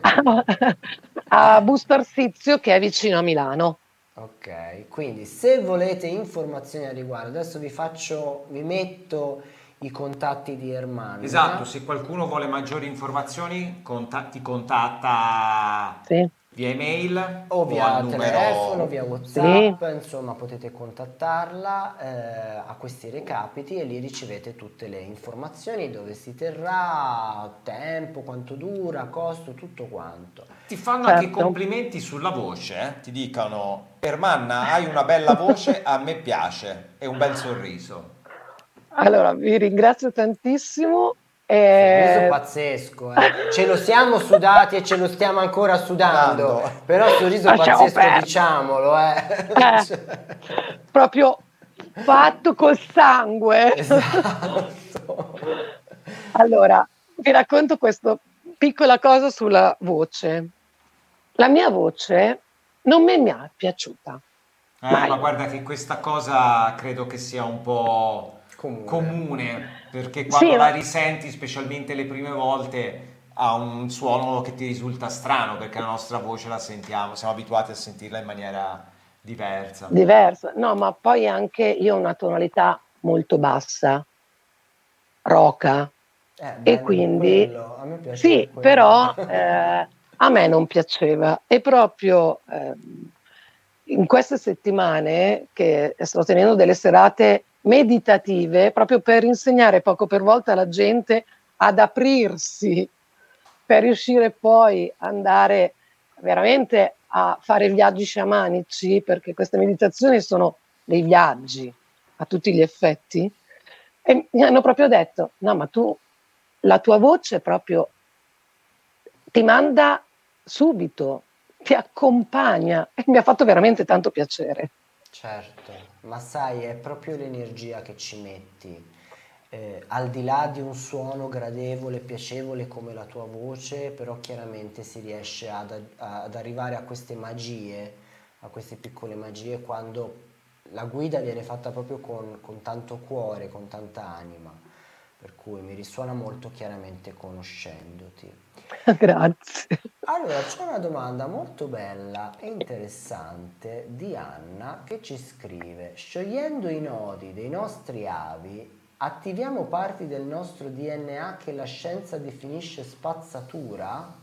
a Busto Arsizio, che è vicino a Milano. Ok, quindi se volete informazioni a riguardo, adesso vi metto i contatti di Ermanna. Esatto, se qualcuno vuole maggiori informazioni, ti contatta Sì. via email O via al numero. telefono, via WhatsApp, insomma potete contattarla a questi recapiti e lì ricevete tutte le informazioni, dove si terrà, tempo, quanto dura, costo, tutto quanto. Ti fanno anche complimenti sulla voce, ti dicono: Ermanna, hai una bella voce, a me piace, e un bel sorriso. Allora, vi ringrazio tantissimo. Sorriso pazzesco, ce lo siamo sudati e ce lo stiamo ancora sudando, però sorriso pazzesco, diciamolo, proprio fatto col sangue. Esatto. Allora, vi racconto questa piccola cosa sulla voce. La mia voce non mi è piaciuta. Ma guarda che questa cosa credo che sia un po' comune, perché quando la risenti, specialmente le prime volte, ha un suono che ti risulta strano, perché la nostra voce la sentiamo, siamo abituati a sentirla in maniera diversa. Diversa, no, ma poi anche io ho una tonalità molto bassa, roca, e quindi quello. A me piace sì, quello. però a me non piaceva, e proprio in queste settimane che sto tenendo delle serate meditative proprio per insegnare poco per volta alla gente ad aprirsi, per riuscire poi ad andare veramente a fare viaggi sciamanici, perché queste meditazioni sono dei viaggi a tutti gli effetti, e mi hanno proprio detto: no, ma tu, la tua voce proprio ti manda subito, ti accompagna, e mi ha fatto veramente tanto piacere. Certo, ma sai, è proprio l'energia che ci metti. Al di là di un suono gradevole, piacevole come la tua voce, però chiaramente si riesce ad arrivare a queste magie, a queste piccole magie, quando la guida viene fatta proprio con tanto cuore, con tanta anima, per cui mi risuona molto chiaramente conoscendoti. Grazie. Allora, c'è una domanda molto bella e interessante di Anna, che ci scrive: sciogliendo i nodi dei nostri avi, attiviamo parti del nostro DNA che la scienza definisce spazzatura?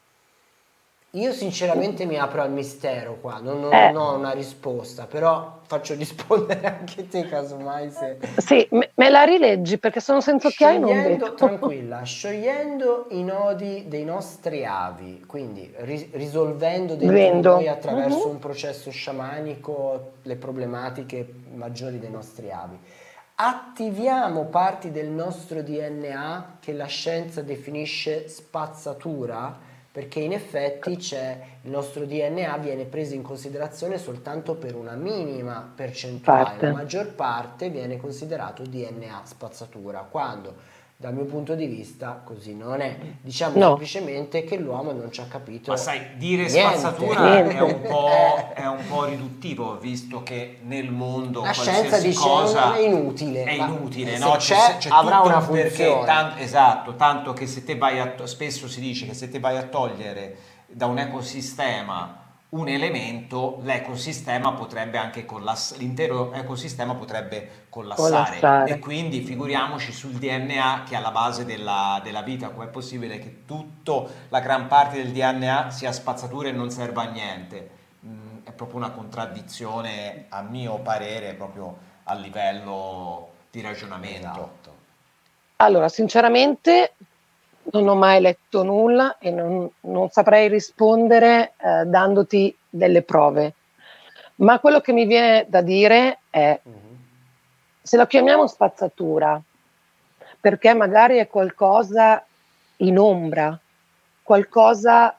Io sinceramente mi apro al mistero qua, non ho una risposta, però faccio rispondere anche te casomai se... Sì, me la rileggi perché sono senza occhiali e non vedo. Tranquilla, sciogliendo i nodi dei nostri avi, quindi risolvendo dentro di noi attraverso un processo sciamanico le problematiche maggiori dei nostri avi. Attiviamo parti del nostro DNA che la scienza definisce spazzatura? Perché in effetti il nostro DNA viene preso in considerazione soltanto per una minima percentuale, la maggior parte viene considerato DNA spazzatura, quando dal mio punto di vista così non è. Diciamo semplicemente che l'uomo non ci ha capito. Ma sai, dire niente. spazzatura è un po' riduttivo, visto che nel mondo la scienza dice cosa è inutile. È inutile, se no? c'è avrà tutto una funzione. Esatto, tanto che se te spesso si dice che se te vai a togliere da un ecosistema un elemento, l'ecosistema potrebbe anche l'intero ecosistema potrebbe collassare. E quindi figuriamoci sul DNA che è alla base della vita. Com'è possibile che la gran parte del DNA sia spazzatura e non serva a niente? È proprio una contraddizione, a mio parere, proprio a livello di ragionamento. Esatto. Allora, sinceramente non ho mai letto nulla e non saprei rispondere dandoti delle prove, ma quello che mi viene da dire è: se lo chiamiamo spazzatura perché magari è qualcosa in ombra, qualcosa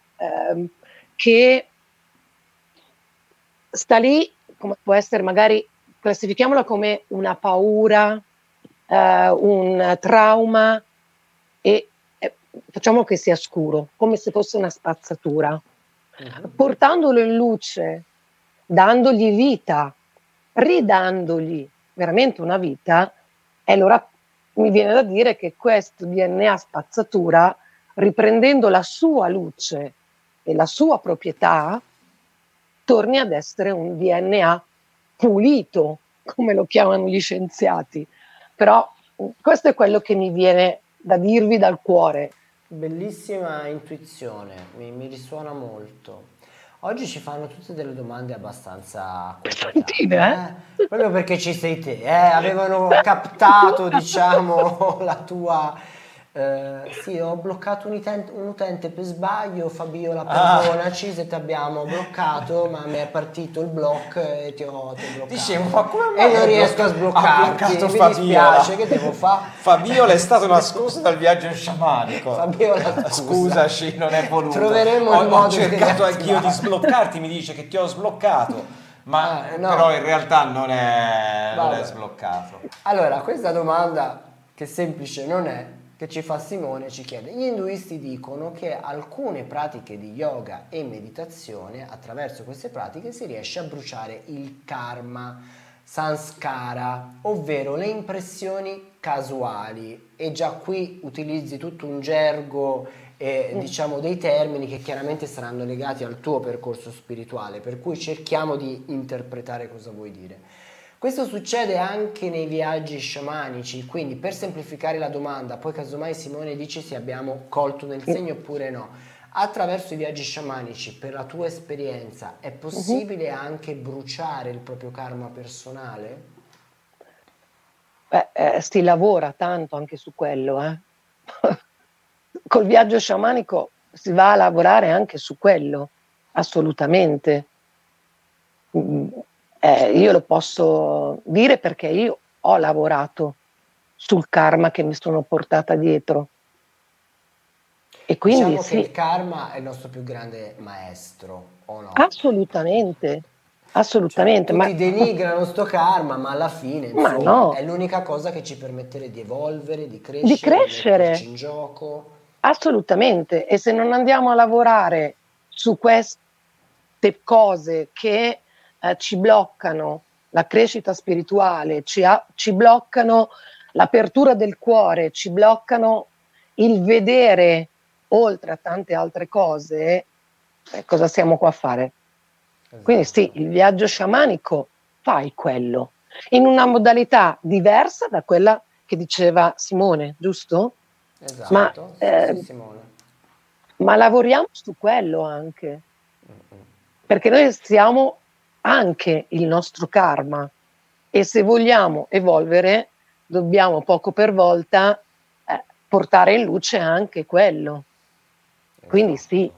che sta lì, come può essere, magari classifichiamola come una paura, un trauma e facciamo che sia scuro, come se fosse una spazzatura. Portandolo in luce, dandogli vita, ridandogli veramente una vita, e allora mi viene da dire che questo DNA spazzatura, riprendendo la sua luce e la sua proprietà, torni ad essere un DNA pulito, come lo chiamano gli scienziati. Però questo è quello che mi viene da dirvi dal cuore. Bellissima intuizione, mi risuona molto. Oggi ci fanno tutte delle domande abbastanza complicate, proprio perché ci sei te, avevano captato, diciamo, la tua... sì, ho bloccato un utente per sbaglio, Fabiola, perdonaci se ti abbiamo bloccato, ma mi è partito il block e ti ho bloccato. Dicevo, ma come mai e non riesco a sbloccarti, mi dispiace, che devo fare? Fabiola è stato nascosto dal viaggio sciamanico. Fabiola, scusaci, non è voluto. Troveremo il modo. Ho cercato anch'io di sbloccarti, mi dice che ti ho sbloccato, ma no. però in realtà non è sbloccato. Allora, questa domanda, che semplice non è, che ci fa Simone, ci chiede: gli induisti dicono che alcune pratiche di yoga e meditazione, attraverso queste pratiche si riesce a bruciare il karma, sanskara, ovvero le impressioni casuali, e già qui utilizzi tutto un gergo e diciamo dei termini che chiaramente saranno legati al tuo percorso spirituale, per cui cerchiamo di interpretare cosa vuoi dire. Questo succede anche nei viaggi sciamanici, quindi per semplificare la domanda, poi casomai Simone dici se abbiamo colto nel segno oppure no, attraverso i viaggi sciamanici, per la tua esperienza, è possibile anche bruciare il proprio karma personale? Si lavora tanto anche su quello, Col viaggio sciamanico si va a lavorare anche su quello, assolutamente. Io lo posso dire perché io ho lavorato sul karma che mi sono portata dietro. E quindi diciamo che il karma è il nostro più grande maestro, o no? Assolutamente, assolutamente. Tutti denigrano sto karma, ma alla fine, insomma, no. è l'unica cosa che ci permette di evolvere, di crescere, di metterci in gioco. Assolutamente. E se non andiamo a lavorare su queste cose che ci bloccano la crescita spirituale, ci bloccano l'apertura del cuore, ci bloccano il vedere oltre a tante altre cose, cosa siamo qua a fare? Esatto. Quindi sì, il viaggio sciamanico fai quello, in una modalità diversa da quella che diceva Simone, giusto? Esatto, sì, Simone. Ma lavoriamo su quello anche, perché noi siamo anche il nostro karma, e se vogliamo evolvere dobbiamo poco per volta portare in luce anche quello. Esatto. Quindi sì.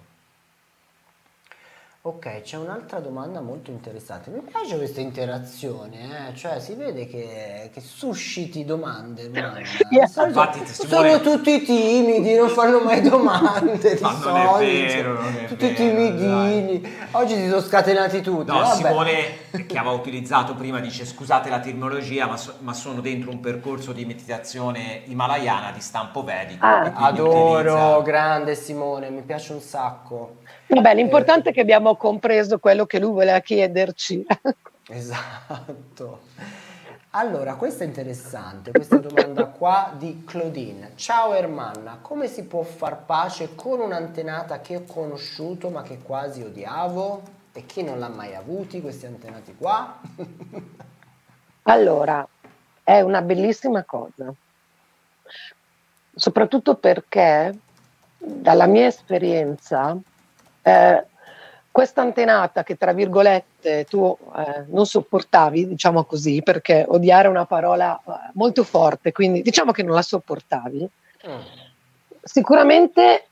Ok, c'è un'altra domanda molto interessante. Mi piace questa interazione, cioè si vede che susciti domande. Infatti, sono tutti timidi, non fanno mai domande. Ma non è vero, non è tutti vero, timidini. Dai. Oggi si sono scatenati tutti. No, vabbè. Simone, che aveva utilizzato prima, dice scusate la terminologia, ma sono dentro un percorso di meditazione himalayana di stampo vedico. Adoro, grande Simone, mi piace un sacco. Vabbè, l'importante è che abbiamo compreso quello che lui voleva chiederci. Esatto. Allora, questa è interessante, questa domanda qua di Claudine. Ciao Ermanna, come si può far pace con un'antenata che ho conosciuto ma che quasi odiavo? E chi non l'ha mai avuti questi antenati qua? Allora, è una bellissima cosa, soprattutto perché dalla mia esperienza questa antenata che tra virgolette tu non sopportavi, diciamo così, perché odiare è una parola molto forte, quindi diciamo che non la sopportavi, sicuramente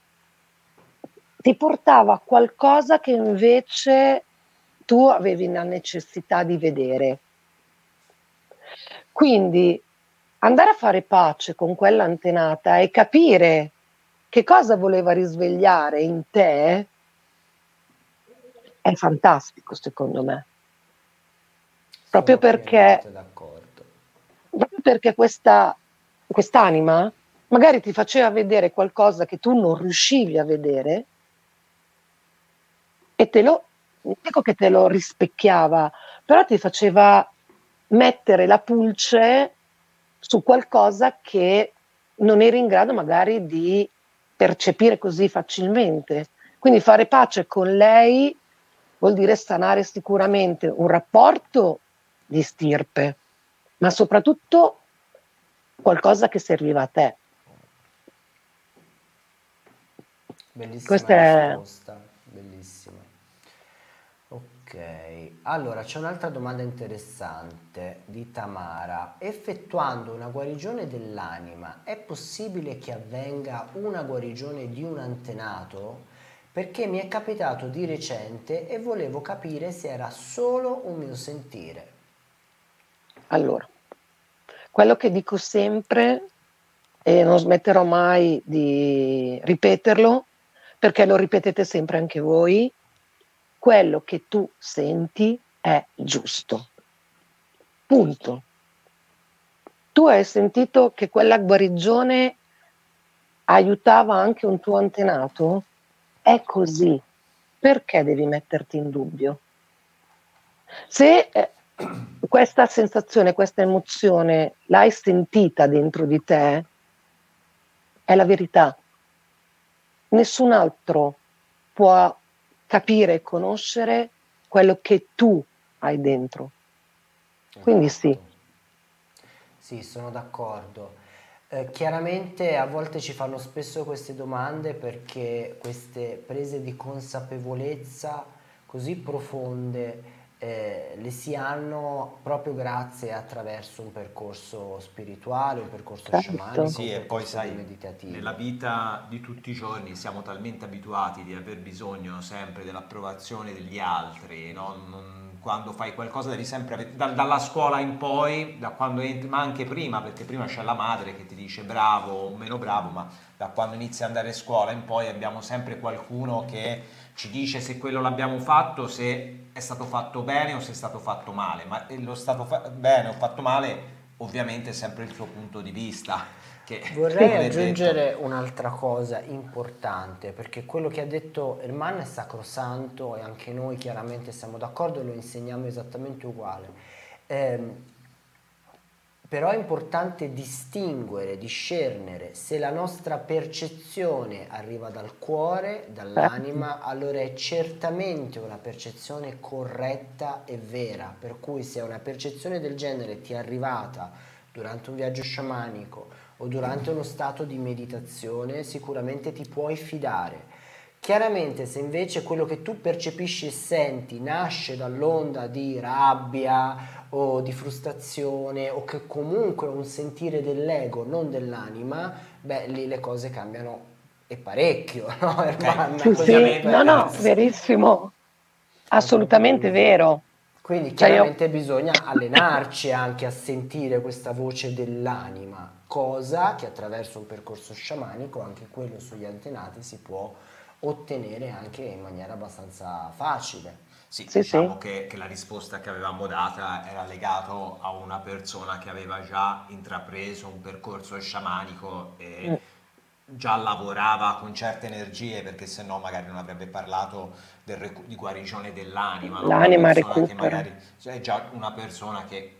ti portava a qualcosa che invece tu avevi la necessità di vedere. Quindi andare a fare pace con quell'antenata e capire che cosa voleva risvegliare in te è fantastico, secondo me. Proprio perché perché quest'anima magari ti faceva vedere qualcosa che tu non riuscivi a vedere e non dico che te lo rispecchiava, però ti faceva mettere la pulce su qualcosa che non eri in grado magari di percepire così facilmente. Quindi fare pace con lei vuol dire sanare sicuramente un rapporto di stirpe, ma soprattutto qualcosa che serviva a te. Bellissima Questa è... risposta, bellissima. Ok, allora c'è un'altra domanda interessante di Tamara. Effettuando una guarigione dell'anima, è possibile che avvenga una guarigione di un antenato? Perché mi è capitato di recente e volevo capire se era solo un mio sentire. Allora, quello che dico sempre e non smetterò mai di ripeterlo, perché lo ripetete sempre anche voi, quello che tu senti è giusto. Punto. Tu hai sentito che quella guarigione aiutava anche un tuo antenato? È così. Perché devi metterti in dubbio? Se questa sensazione, questa emozione l'hai sentita dentro di te, è la verità. Nessun altro può capire e conoscere quello che tu hai dentro. Quindi sì. Sì, sono d'accordo. Chiaramente a volte ci fanno spesso queste domande perché queste prese di consapevolezza così profonde le si hanno proprio grazie e attraverso un percorso spirituale, un percorso Certo. sciamanico, un Sì, e poi percorso sai, meditativo. nella vita di tutti i giorni siamo talmente abituati di aver bisogno sempre dell'approvazione degli altri, no? Quando fai qualcosa devi sempre dalla scuola in poi, da quando entri, ma anche prima, perché prima c'è la madre che ti dice bravo o meno bravo, ma da quando inizi ad andare a scuola in poi abbiamo sempre qualcuno che ci dice se quello l'abbiamo fatto, se è stato fatto bene o se è stato fatto male, ma lo stato bene o fatto male ovviamente è sempre il suo punto di vista. Che Vorrei non è aggiungere detto. un'altra cosa importante, perché quello che ha detto Erman è sacrosanto e anche noi chiaramente siamo d'accordo e lo insegniamo esattamente uguale. Ehm, Però è importante distinguere, discernere se la nostra percezione arriva dal cuore, dall'anima, allora è certamente una percezione corretta e vera, per cui se una percezione del genere ti è arrivata durante un viaggio sciamanico o durante uno stato di meditazione, sicuramente ti puoi fidare. Chiaramente se invece quello che tu percepisci e senti nasce dall'onda di rabbia o di frustrazione o che comunque è un sentire dell'ego, non dell'anima, beh lì le cose cambiano e parecchio, no Ermanna? Sì, Cosa ne sì, no, pensi? verissimo, Cosa ne assolutamente pensi? vero. Quindi Cioè io, chiaramente bisogna allenarci anche a sentire questa voce dell'anima, cosa che attraverso un percorso sciamanico, anche quello sugli antenati, si può ottenere anche in maniera abbastanza facile. Sì, sì, diciamo sì, che la risposta che avevamo data era legato a una persona che aveva già intrapreso un percorso sciamanico e mm, già lavorava con certe energie, perché se no magari non avrebbe parlato di guarigione dell'anima, no? Una l'anima persona che recupera. magari è già una persona che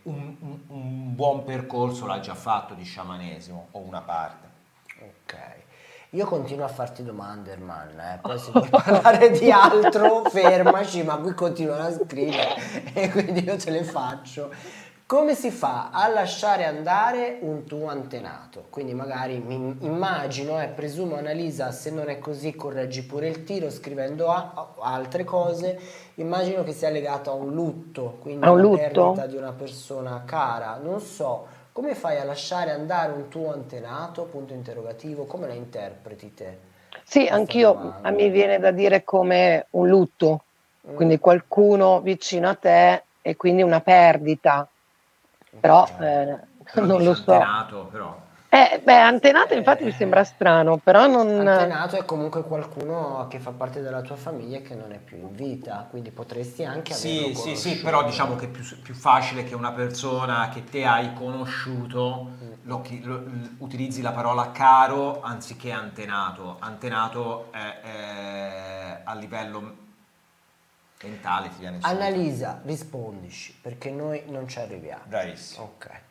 un buon percorso l'ha già fatto di sciamanesimo o una parte. Ok, io continuo a farti domande, Ermanna, poi se vuoi parlare di altro fermaci, ma qui continuano a scrivere e quindi io te le faccio. Come si fa a lasciare andare un tuo antenato? Quindi magari mi immagino e presumo Annalisa, se non è così correggi pure il tiro scrivendo altre cose, immagino che sia legato a un lutto, quindi Ha un alla lutto? perdita di una persona cara, non so. Come fai a lasciare andare un tuo antenato? Punto interrogativo. Come la interpreti te Sì, questa anch'io a domanda? me viene da dire come un lutto, Mm, quindi qualcuno vicino a te e quindi una perdita, ok. però Però non dice lo so. antenato, però. Antenato infatti mi sembra strano, però non... Antenato è comunque qualcuno che fa parte della tua famiglia e che non è più in vita, quindi potresti anche averlo Sì, però diciamo che è più facile che una persona che te hai conosciuto utilizzi la parola caro anziché antenato. Antenato è a livello mentale, ti viene subito. Annalisa, rispondici, perché noi non ci arriviamo. Bravissimo. Ok.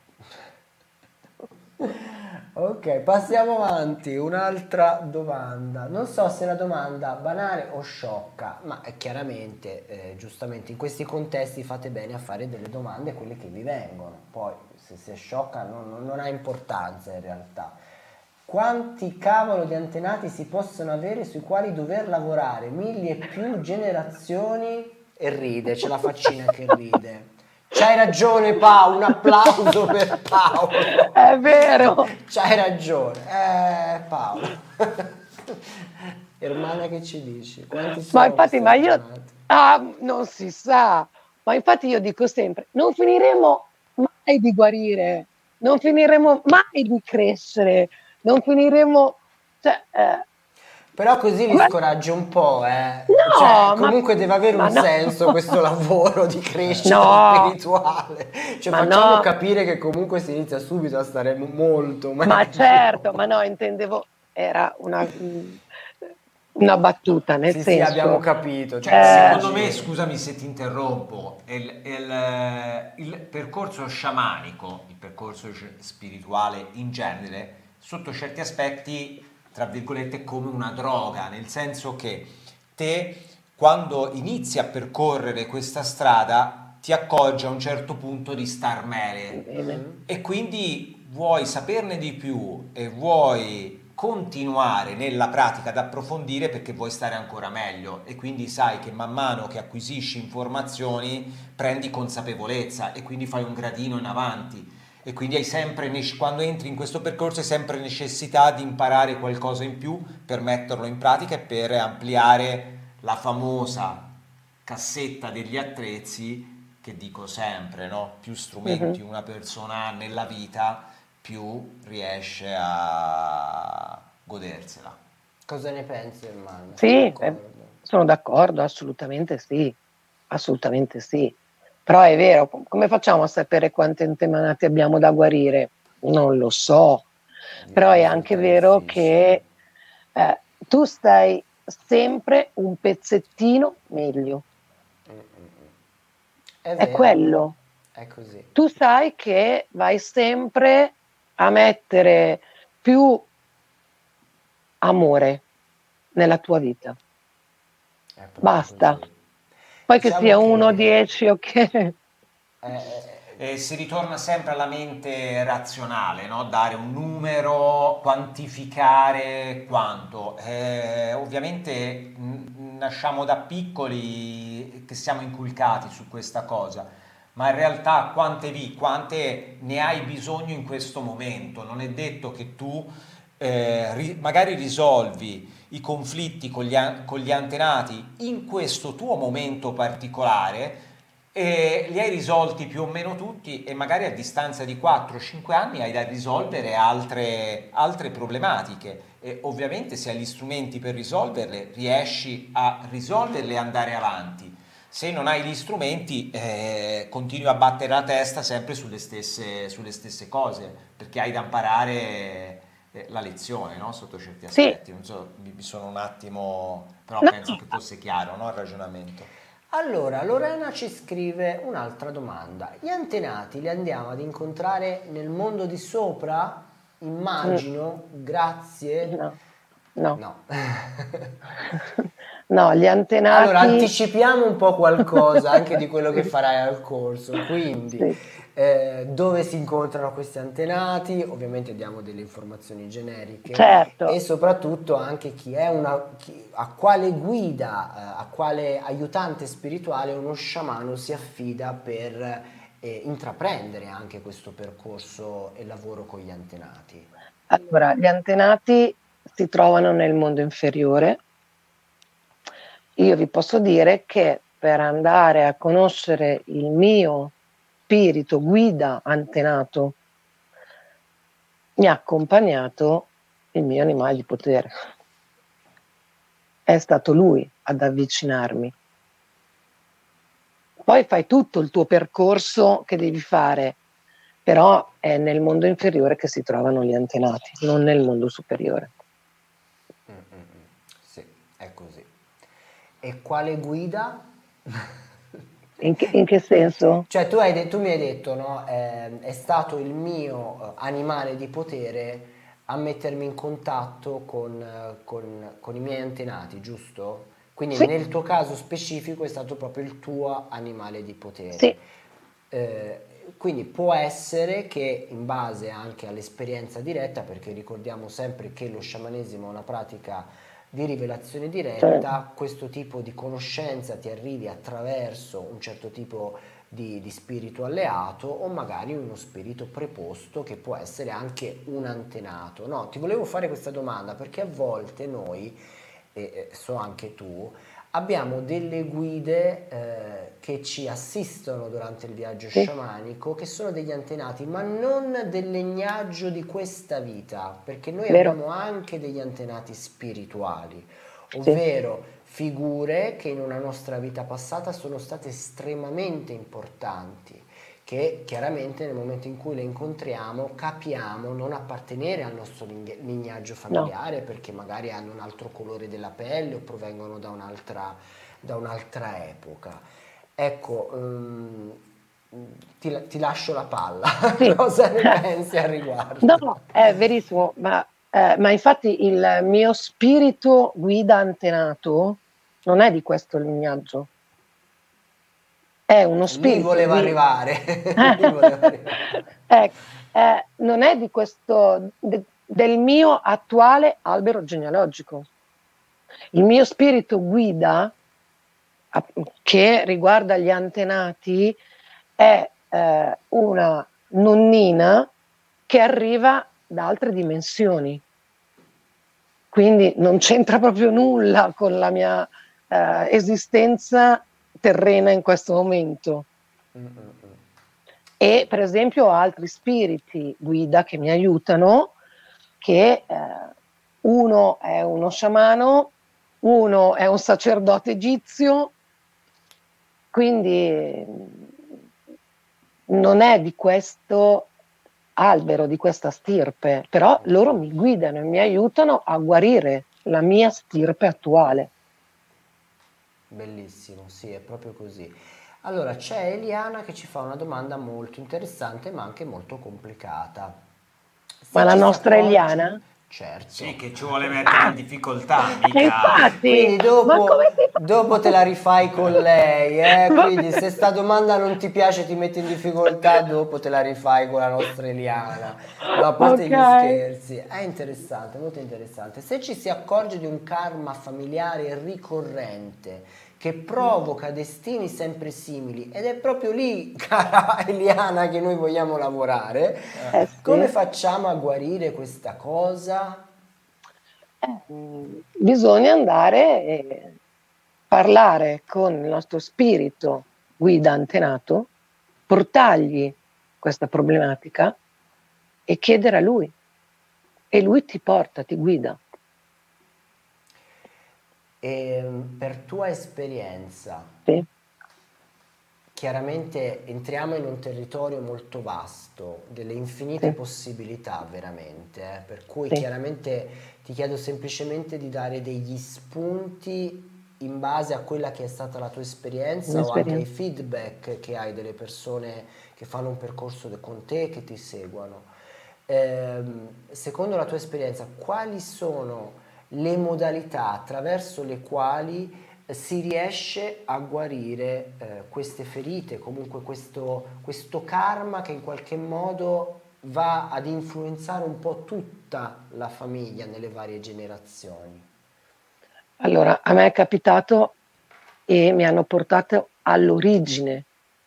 Ok, passiamo avanti. Un'altra domanda. Non so se è una domanda banale o sciocca, ma chiaramente, giustamente in questi contesti fate bene a fare delle domande, quelle che vi vengono. Poi, se è sciocca non ha importanza in realtà. Quanti cavolo di antenati si possono avere sui quali dover lavorare? 1000 e più generazioni? E ride, c'è la faccina che ride. C'hai ragione Paolo, un applauso per Paolo. È vero. C'hai ragione, Paolo. Ermana, che ci dici? Quanti sono? Ma infatti, non si sa, ma infatti io dico sempre, non finiremo mai di guarire, non finiremo mai di crescere, non finiremo, cioè, Però così li scoraggi un po', No, cioè, comunque deve avere un no. senso questo lavoro di crescita No. spirituale. Cioè, Ma facciamo no. capire che comunque si inizia subito a stare molto meglio. Ma certo, ma no, intendevo, era una battuta, nel Sì, senso... abbiamo capito. Secondo me, scusami se ti interrompo, il percorso sciamanico, il percorso spirituale in genere, sotto certi aspetti, tra virgolette, è come una droga, nel senso che te, quando inizi a percorrere questa strada, ti accorgi a un certo punto di star male e quindi vuoi saperne di più e vuoi continuare nella pratica ad approfondire perché vuoi stare ancora meglio e quindi sai che man mano che acquisisci informazioni prendi consapevolezza e quindi fai un gradino in avanti e quindi hai sempre, quando entri in questo percorso hai sempre necessità di imparare qualcosa in più per metterlo in pratica e per ampliare la famosa cassetta degli attrezzi che dico sempre, no? Più strumenti una persona ha nella vita, più riesce a godersela. Cosa ne pensi, Ermanno? Sì, sono d'accordo, assolutamente sì, però è vero, come facciamo a sapere quanti antemanati abbiamo da guarire? Non lo so, però è anche vero che tu stai sempre un pezzettino meglio. È quello. È così. Tu sai che vai sempre a mettere più amore nella tua vita. Basta. Così. Poi diciamo che sia 1, 10 o che... Si ritorna sempre alla mente razionale, no? Dare un numero, quantificare quanto. Ovviamente nasciamo da piccoli che siamo inculcati su questa cosa, ma in realtà quante ne hai bisogno in questo momento? Non è detto che tu magari risolvi i conflitti con gli antenati in questo tuo momento particolare e li hai risolti più o meno tutti e magari a distanza di 4-5 anni hai da risolvere altre problematiche e ovviamente se hai gli strumenti per risolverle riesci a risolverle e andare avanti. Se non hai gli strumenti continui a battere la testa sempre sulle stesse cose perché hai da imparare la lezione, no? Sotto certi aspetti. Sì. Non so, mi sono un attimo, però penso che fosse chiaro, no? Il ragionamento. Allora, Lorena ci scrive un'altra domanda. Gli antenati li andiamo ad incontrare nel mondo di sopra? Immagino, grazie. No. No, gli antenati... Allora, anticipiamo un po' qualcosa anche di quello che farai al corso. Quindi, dove si incontrano questi antenati? Ovviamente diamo delle informazioni generiche. Certo. E soprattutto anche a quale guida, a quale aiutante spirituale uno sciamano si affida per intraprendere anche questo percorso e lavoro con gli antenati. Allora, gli antenati si trovano nel mondo inferiore. Io vi posso dire che per andare a conoscere il mio spirito guida antenato, mi ha accompagnato il mio animale di potere. È stato lui ad avvicinarmi. Poi fai tutto il tuo percorso che devi fare, però è nel mondo inferiore che si trovano gli antenati, non nel mondo superiore. Sì, è così. E quale guida? In che senso? Cioè tu mi hai detto, no? È stato il mio animale di potere a mettermi in contatto con i miei antenati, giusto? Quindi Sì, nel tuo caso specifico è stato proprio il tuo animale di potere. sì, Quindi può essere che in base anche all'esperienza diretta, perché ricordiamo sempre che lo sciamanesimo è una pratica di rivelazione diretta, questo tipo di conoscenza ti arrivi attraverso un certo tipo di spirito alleato o magari uno spirito preposto che può essere anche un antenato. No, ti volevo fare questa domanda perché a volte noi, e so anche tu, abbiamo delle guide che ci assistono durante il viaggio sì, sciamanico, che sono degli antenati, ma non del legnaggio di questa vita, perché noi vero, abbiamo anche degli antenati spirituali, sì, ovvero figure che in una nostra vita passata sono state estremamente importanti, che chiaramente nel momento in cui le incontriamo capiamo non appartenere al nostro lignaggio no. familiare perché magari hanno un altro colore della pelle o provengono da un'altra epoca. Ecco, ti lascio la palla, Sì. cosa ne pensi al riguardo? No, è verissimo, ma infatti il mio spirito guida antenato non è di questo lignaggio, è uno Lì spirito voleva guida. arrivare, lì voleva arrivare. Non è di questo, del mio attuale albero genealogico. Il mio spirito guida, che riguarda gli antenati, è una nonnina che arriva da altre dimensioni. Quindi non c'entra proprio nulla con la mia esistenza terrena in questo momento. E per esempio ho altri spiriti guida che mi aiutano, che uno è uno sciamano, uno è un sacerdote egizio, quindi non è di questo albero, di questa stirpe, però loro mi guidano e mi aiutano a guarire la mia stirpe attuale. Bellissimo, sì, è proprio così. Allora, c'è Eliana che ci fa una domanda molto interessante ma anche molto complicata. Ma Se la ci si nostra accorge, Eliana? certo. Sì, che ci vuole mettere in difficoltà, E mica... infatti, Quindi ma come si fa? dopo te la rifai con lei, eh? Quindi se sta domanda non ti piace, ti mette in difficoltà, dopo te la rifai con la nostra Eliana. No, a parte Ok. gli scherzi, è interessante, molto interessante. Se ci si accorge di un karma familiare ricorrente che provoca destini sempre simili, ed è proprio lì, cara Eliana, che noi vogliamo lavorare, come Sì. facciamo a guarire questa cosa? Bisogna andare e parlare con il nostro spirito guida antenato, portargli questa problematica e chiedere a lui. E lui ti porta, ti guida. E per tua esperienza, Sì, chiaramente entriamo in un territorio molto vasto, delle infinite sì, possibilità veramente, per cui sì. chiaramente ti chiedo semplicemente di dare degli spunti in base a quella che è stata la tua esperienza o anche ai Un'esperienza. feedback che hai delle persone che fanno un percorso con te, che ti seguono. Secondo la tua esperienza, quali sono le modalità attraverso le quali si riesce a guarire queste ferite, comunque questo karma che in qualche modo va ad influenzare un po' tutta la famiglia nelle varie generazioni? Allora, a me è capitato e mi hanno portato all'origine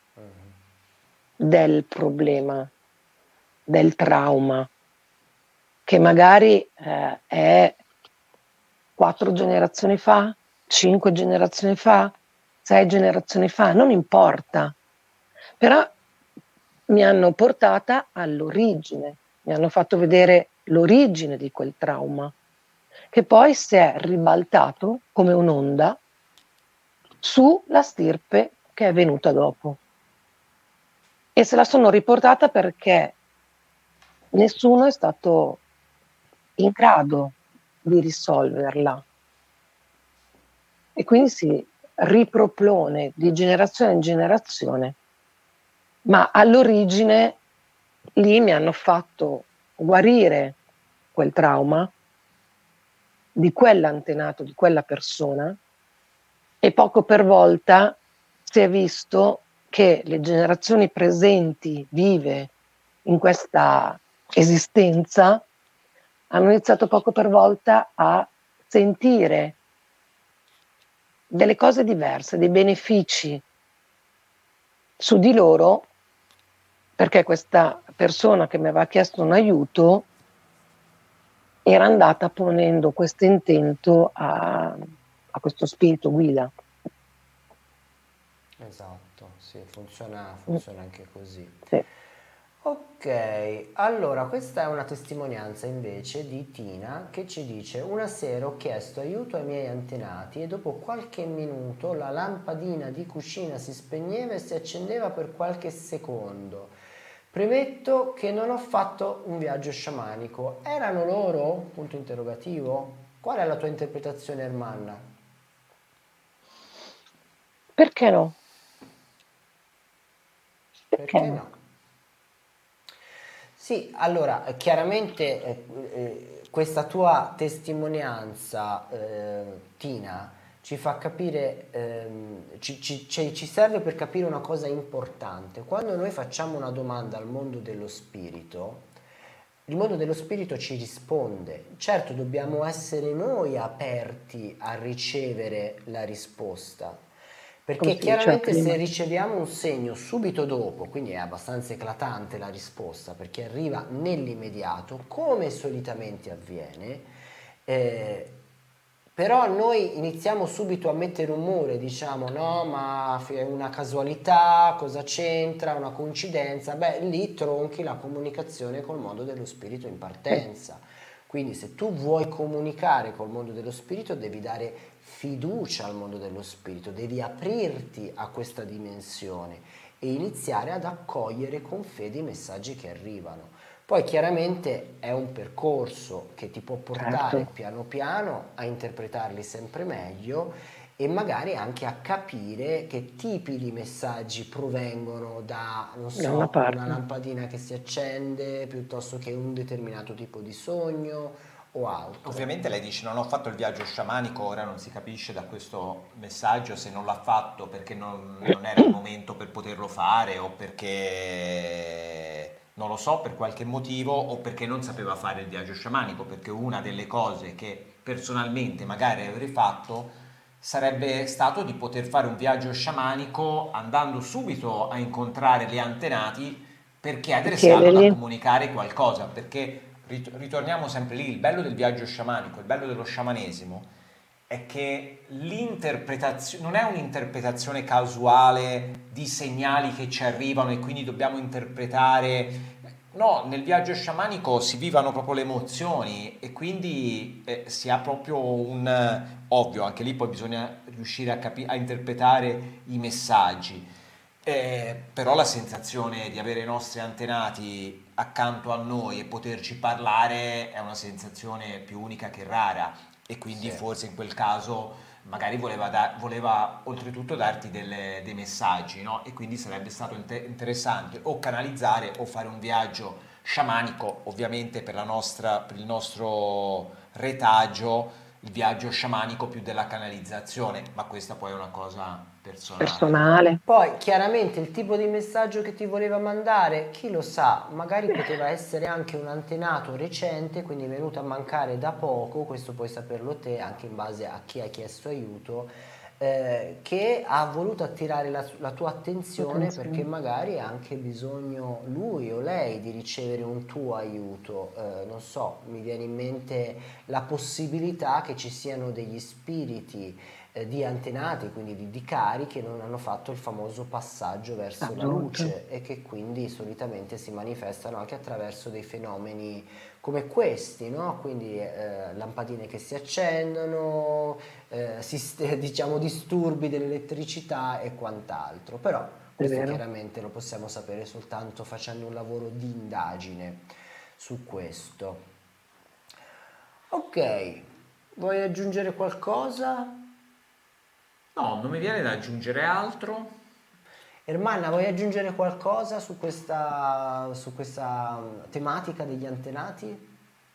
del problema, del trauma, che magari è 4 generazioni fa, 5 generazioni fa, 6 generazioni fa, non importa, però mi hanno portata all'origine mi hanno fatto vedere l'origine di quel trauma, che poi si è ribaltato come un'onda sulla stirpe che è venuta dopo. E se la sono riportata perché nessuno è stato in grado di risolverla. E quindi si ripropone di generazione in generazione. Ma all'origine lì mi hanno fatto guarire quel trauma di quell'antenato, di quella persona, e poco per volta si è visto che le generazioni presenti, vive in questa esistenza, hanno iniziato poco per volta a sentire delle cose diverse, dei benefici su di loro, perché questa persona che mi aveva chiesto un aiuto era andata ponendo questo intento a questo spirito guida. Esatto, sì, funziona Mm, anche così. sì. Ok, allora questa è una testimonianza invece di Tina che ci dice: una sera ho chiesto aiuto ai miei antenati e dopo qualche minuto la lampadina di cucina si spegneva e si accendeva per qualche secondo. Premetto che non ho fatto un viaggio sciamanico. Erano loro? Punto interrogativo. Qual è la tua interpretazione, Ermanna? Perché no? Perché Perché no? no? Sì, allora, chiaramente questa tua testimonianza, Tina, ci fa capire, ci serve per capire una cosa importante. Quando noi facciamo una domanda al mondo dello spirito, il mondo dello spirito ci risponde. Certo, dobbiamo essere noi aperti a ricevere la risposta, Come perché si diceva chiaramente se prima. riceviamo un segno subito dopo, quindi è abbastanza eclatante la risposta, perché arriva nell'immediato, come solitamente avviene, eh, però noi iniziamo subito a mettere un muro e diciamo no, ma è una casualità, cosa c'entra, una coincidenza? Beh, lì tronchi la comunicazione col mondo dello spirito in Sì, partenza. Quindi se tu vuoi comunicare col mondo dello spirito devi dare fiducia al mondo dello spirito, devi aprirti a questa dimensione e iniziare ad accogliere con fede i messaggi che arrivano. Poi chiaramente è un percorso che ti può portare certo, piano piano a interpretarli sempre meglio e magari anche a capire che tipi di messaggi provengono da, non da una so, una parte. lampadina che si accende piuttosto che un determinato tipo di sogno o altro. Ovviamente lei dice non ho fatto il viaggio sciamanico, ora non si capisce da questo messaggio se non l'ha fatto perché non era il momento per poterlo fare o perché non lo so, per qualche motivo o perché non sapeva fare il viaggio sciamanico, perché una delle cose che personalmente magari avrei fatto sarebbe stato di poter fare un viaggio sciamanico andando subito a incontrare gli antenati per E chiedere se hanno da chiedergli, comunicare qualcosa, perché ritorniamo sempre lì, il bello del viaggio sciamanico, il bello dello sciamanesimo è che l'interpretazione non è un'interpretazione casuale di segnali che ci arrivano e quindi dobbiamo interpretare. No, nel viaggio sciamanico si vivono proprio le emozioni e quindi si ha proprio ovvio, anche lì poi bisogna riuscire a interpretare i messaggi. Però la sensazione di avere i nostri antenati accanto a noi e poterci parlare è una sensazione più unica che rara e quindi Sì. forse in quel caso magari voleva oltretutto darti dei messaggi, no? E quindi sarebbe stato interessante o canalizzare o fare un viaggio sciamanico, ovviamente per il nostro retaggio, il viaggio sciamanico più della canalizzazione, ma questa poi è una cosa personale. personale. Poi chiaramente il tipo di messaggio che ti voleva mandare, chi lo sa, magari poteva essere anche un antenato recente, quindi venuto a mancare da poco, questo puoi saperlo te anche in base a chi hai chiesto aiuto, che ha voluto attirare la tua attenzione perché magari ha anche bisogno lui o lei di ricevere un tuo aiuto. Non so, mi viene in mente la possibilità che ci siano degli spiriti di antenati, quindi di cari che non hanno fatto il famoso passaggio verso la luce e che quindi solitamente si manifestano anche attraverso dei fenomeni come questi, no? Quindi lampadine che si accendono, diciamo disturbi dell'elettricità e quant'altro, però questo chiaramente lo possiamo sapere soltanto facendo un lavoro di indagine su questo. Ok, vuoi aggiungere qualcosa? No, non mi viene da aggiungere altro. Ermanna, vuoi aggiungere qualcosa su questa tematica degli antenati?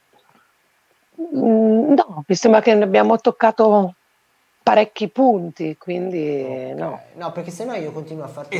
No, mi sembra che ne abbiamo toccato parecchi punti, quindi no. No, perché sennò io continuo a farti e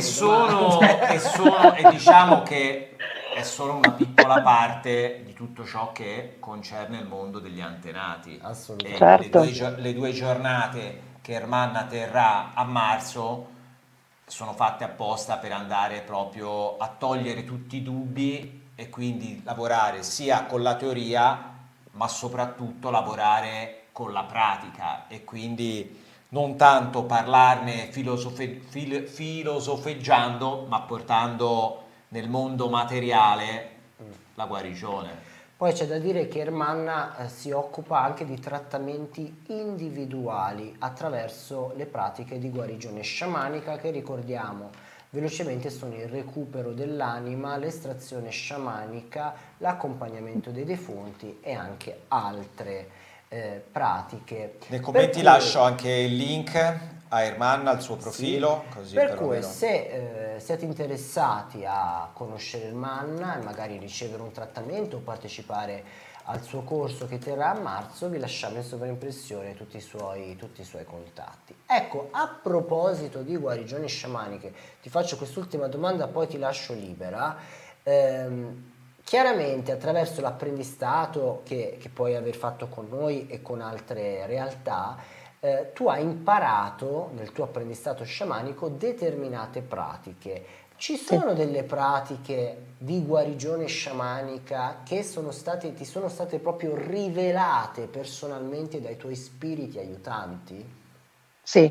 diciamo che è solo una piccola parte di tutto ciò che concerne il mondo degli antenati. Assolutamente. Certo. Le due giornate che Ermanna terrà a marzo sono fatte apposta per andare proprio a togliere tutti i dubbi e quindi lavorare sia con la teoria ma soprattutto lavorare con la pratica e quindi non tanto parlarne filosofeggiando, ma portando nel mondo materiale la guarigione. Poi c'è da dire che Ermanna si occupa anche di trattamenti individuali attraverso le pratiche di guarigione sciamanica che ricordiamo velocemente sono il recupero dell'anima, l'estrazione sciamanica, l'accompagnamento dei defunti e anche altre pratiche. Nei commenti lascio anche il link a Ermanna, al suo profilo. Sì, così per cui se siete interessati a conoscere Ermanna e magari ricevere un trattamento o partecipare al suo corso che terrà a marzo, vi lasciamo in sovraimpressione tutti i suoi contatti. Ecco, a proposito di guarigioni sciamaniche, ti faccio quest'ultima domanda, poi ti lascio libera. Chiaramente attraverso l'apprendistato che puoi aver fatto con noi e con altre realtà, tu hai imparato nel tuo apprendistato sciamanico determinate pratiche. Ci sono delle pratiche di guarigione sciamanica che ti sono state proprio rivelate personalmente dai tuoi spiriti aiutanti? Sì,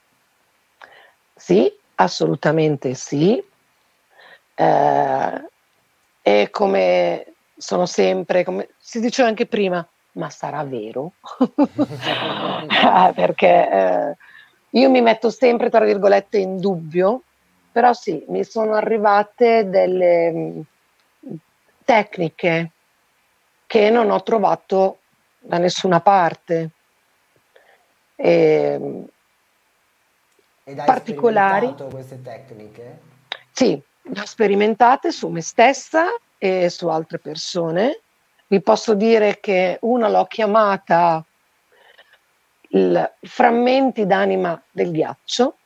assolutamente sì. E come sono sempre, come si diceva anche prima, ma sarà vero? Perché io mi metto sempre, tra virgolette, in dubbio, però sì, mi sono arrivate delle tecniche che non ho trovato da nessuna parte. Ed hai Particolari. sperimentato queste tecniche? Sì, le ho sperimentate su me stessa e su altre persone. Vi posso dire che una l'ho chiamata frammenti d'anima del ghiaccio,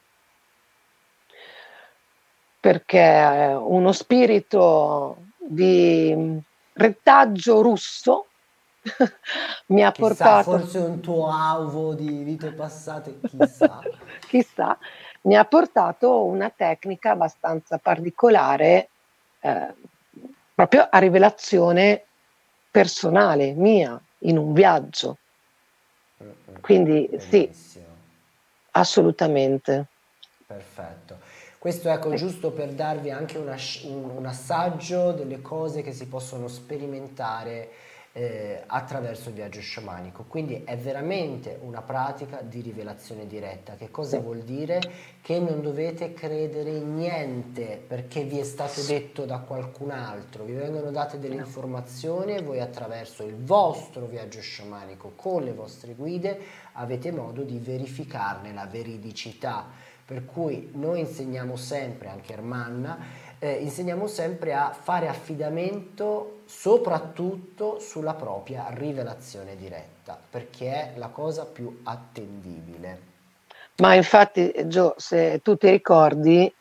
perché uno spirito di retaggio russo mi ha portato... Forse un tuo alvo di vite passate, chissà. Chissà, mi ha portato una tecnica abbastanza particolare, proprio a rivelazione personale mia in un viaggio. Quindi bellissimo. sì, assolutamente. Perfetto. Questo ecco giusto per darvi anche un assaggio delle cose che si possono sperimentare attraverso il viaggio sciamanico. Quindi è veramente una pratica di rivelazione diretta. Che cosa vuol dire? Che non dovete credere in niente perché vi è stato detto da qualcun altro. Vi vengono date delle informazioni e voi attraverso il vostro viaggio sciamanico con le vostre guide avete modo di verificarne la veridicità. Per cui noi insegniamo sempre, anche Ermanna, insegniamo sempre a fare affidamento soprattutto sulla propria rivelazione diretta, perché è la cosa più attendibile. Ma infatti, Gio, se tu ti ricordi,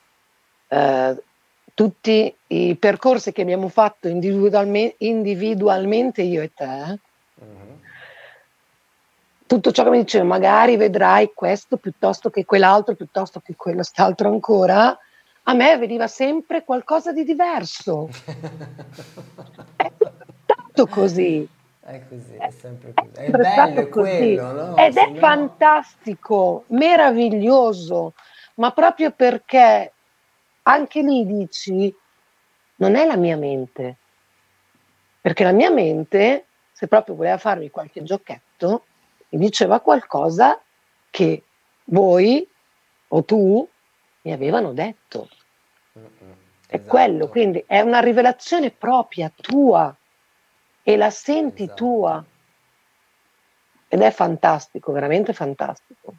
tutti i percorsi che abbiamo fatto individualmente io e te, tutto ciò che mi diceva, magari vedrai questo piuttosto che quell'altro, piuttosto che quello, st'altro ancora, a me veniva sempre qualcosa di diverso. È sempre stato così. È così, È è sempre così. È sempre bello, stato è così. quello, no? Ed Se è no... fantastico, meraviglioso, ma proprio perché anche lì dici, non è la mia mente, perché la mia mente, se proprio voleva farmi qualche giochetto, mi diceva qualcosa che voi o tu mi avevano detto. È quello, Esatto, quindi è una rivelazione propria tua e la senti esatto. tua ed è fantastico, veramente fantastico.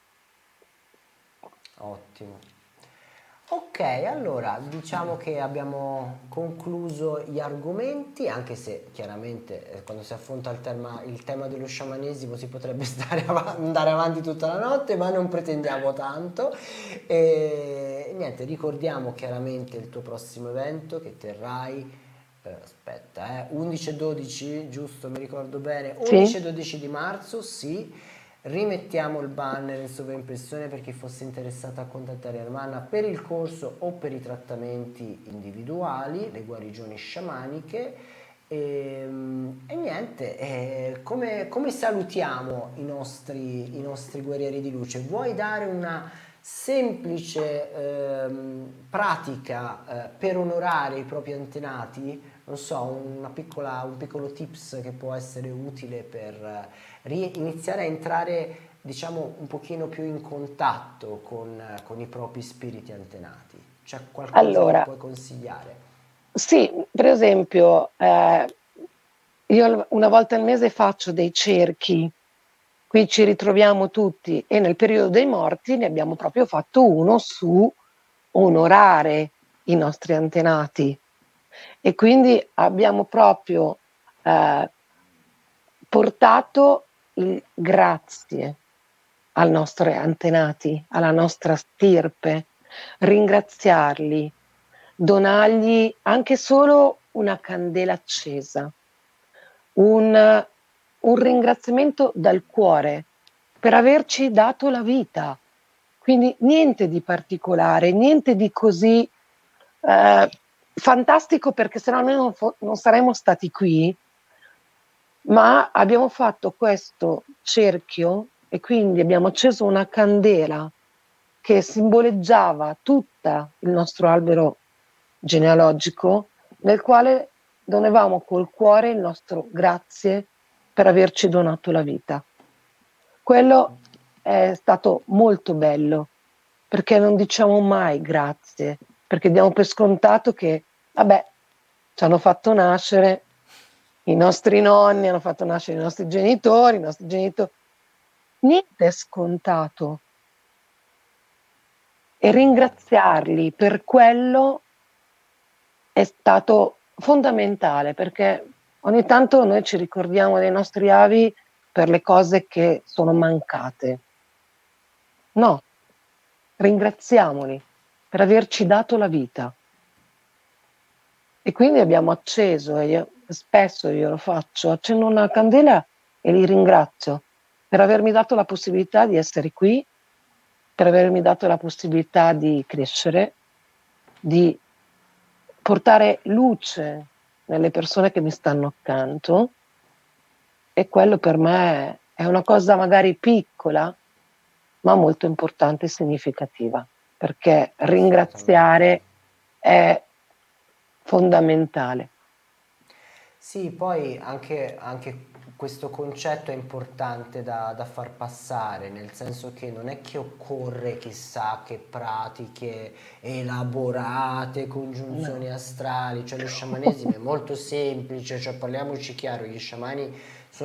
Ottimo. Ok, allora diciamo che abbiamo concluso gli argomenti, anche se chiaramente quando si affronta il tema dello sciamanesimo si potrebbe andare avanti tutta la notte, ma non pretendiamo tanto. E niente, ricordiamo chiaramente il tuo prossimo evento che terrai, aspetta, 11 e 12, giusto, mi ricordo bene, Sì? 11 e 12 di marzo, sì. Rimettiamo il banner in sovraimpressione per chi fosse interessato a contattare Armana per il corso o per i trattamenti individuali, le guarigioni sciamaniche. E niente, come salutiamo i nostri guerrieri di luce? Vuoi dare una semplice pratica per onorare i propri antenati? Non so, un piccolo tips che può essere utile per iniziare a entrare, diciamo, un pochino più in contatto con i propri spiriti antenati. C'è qualcosa che Allora, puoi consigliare? sì, per esempio, io una volta al mese faccio dei cerchi, qui ci ritroviamo tutti e nel periodo dei morti ne abbiamo proprio fatto uno su onorare i nostri antenati e quindi abbiamo proprio eh, portato il grazie ai nostri antenati, alla nostra stirpe, ringraziarli, donargli anche solo una candela accesa, un, un ringraziamento dal cuore per averci dato la vita. Quindi niente di particolare, niente di così fantastico perché sennò noi non saremmo stati qui, ma abbiamo fatto questo cerchio e quindi abbiamo acceso una candela che simboleggiava tutto il nostro albero genealogico, nel quale donavamo col cuore il nostro grazie per averci donato la vita. Quello è stato molto bello, perché non diciamo mai grazie, perché diamo per scontato che, vabbè, ci hanno fatto nascere i nostri nonni, hanno fatto nascere i nostri genitori. Niente è scontato. E ringraziarli per quello è stato fondamentale, perché ogni tanto noi ci ricordiamo dei nostri avi per le cose che sono mancate. No, ringraziamoli per averci dato la vita. E quindi abbiamo acceso, e spesso io lo faccio, accendo una candela e li ringrazio per avermi dato la possibilità di essere qui, per avermi dato la possibilità di crescere, di portare luce nelle persone che mi stanno accanto. E quello per me è una cosa magari piccola, ma molto importante e significativa, perché Assolutamente. ringraziare è fondamentale. Sì, poi anche questo concetto è importante da far passare, nel senso che non è che occorre chissà che pratiche elaborate, congiunzioni No. astrali, cioè lo sciamanesimo è molto semplice, cioè parliamoci chiaro, gli sciamani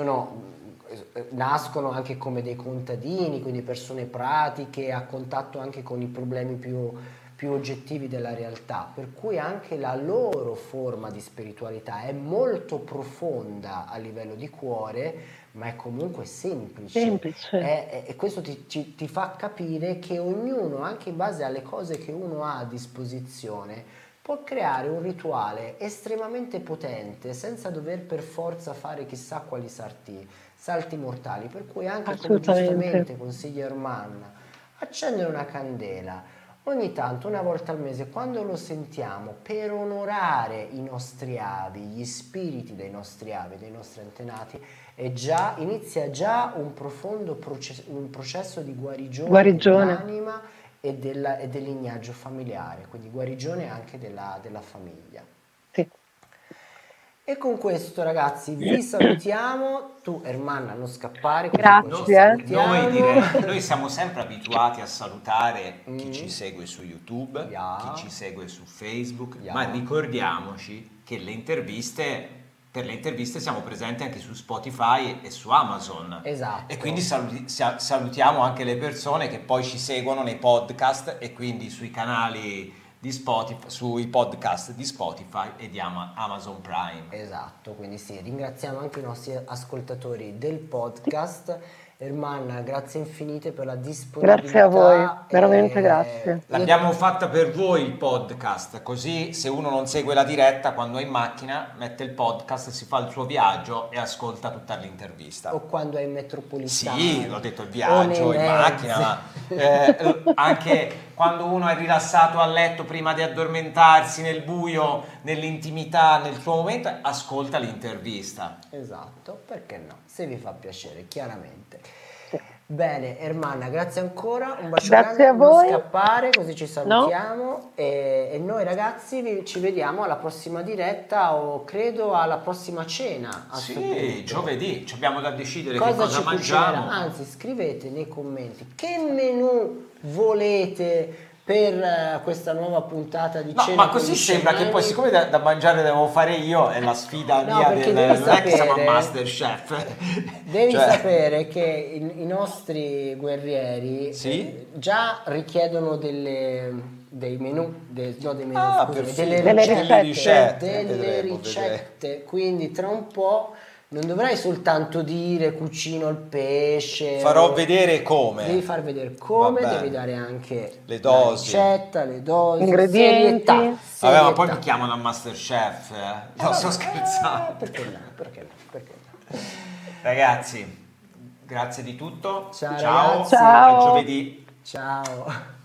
nascono anche come dei contadini, quindi persone pratiche, a contatto anche con i problemi più oggettivi della realtà, per cui anche la loro forma di spiritualità è molto profonda a livello di cuore, ma è comunque semplice. Semplice. E questo ti fa capire che ognuno, anche in base alle cose che uno ha a disposizione, può creare un rituale estremamente potente senza dover per forza fare chissà quali sarti salti mortali, per cui anche come Assolutamente. giustamente consiglia Ermanna, accendere una candela ogni tanto, una volta al mese, quando lo sentiamo, per onorare i nostri avi, gli spiriti dei nostri avi, dei nostri antenati, inizia già un profondo un processo di guarigione dell'anima e del lignaggio familiare, quindi guarigione anche della famiglia. Sì. E con questo, ragazzi, vi salutiamo. Tu, Ermanna, non scappare. Grazie. Noi siamo sempre abituati a salutare chi ci segue su YouTube, chi ci segue su Facebook, ma ricordiamoci che per le interviste siamo presenti anche su Spotify e su Amazon. Esatto. E quindi salutiamo anche le persone che poi ci seguono nei podcast e quindi sui canali di Spotify, sui podcast di Spotify e di Amazon Prime. Esatto, quindi sì, ringraziamo anche i nostri ascoltatori del podcast. Ermanna, grazie infinite per la disponibilità. Grazie a voi, veramente grazie. L'abbiamo fatta per voi il podcast, così se uno non segue la diretta, quando è in macchina mette il podcast, si fa il suo viaggio e ascolta tutta l'intervista. O quando è in metropolitana. Sì, l'ho detto, il viaggio, in macchina, anche quando uno è rilassato a letto prima di addormentarsi, nel buio, nell'intimità, nel suo momento, ascolta l'intervista. Esatto, perché no? Se vi fa piacere, chiaramente. Bene, Ermanna, grazie ancora, un bacio grazie grande, a voi. Non scappare, così ci salutiamo e noi ragazzi ci vediamo alla prossima diretta o credo alla prossima cena. Sì, giovedì, ci abbiamo da decidere cosa che cosa ci mangiamo. Cucinerà. Anzi, scrivete nei commenti che menù volete per questa nuova puntata di cena. Ma così sembra che poi, siccome da mangiare devo fare io, è la sfida mia non è che siamo a Masterchef. Devi sapere che i nostri guerrieri già richiedono dei menù, delle ricette. Quindi tra un po' non dovrai soltanto dire cucino il pesce. Farò vedere come. Devi far vedere come, devi dare anche le dosi, la ricetta, le dosi, ingredienti. Serietà. Vabbè, ma poi mi chiamano a Masterchef. No, sto scherzando. Perché no? Ragazzi, grazie di tutto. Ciao. A giovedì. Ciao.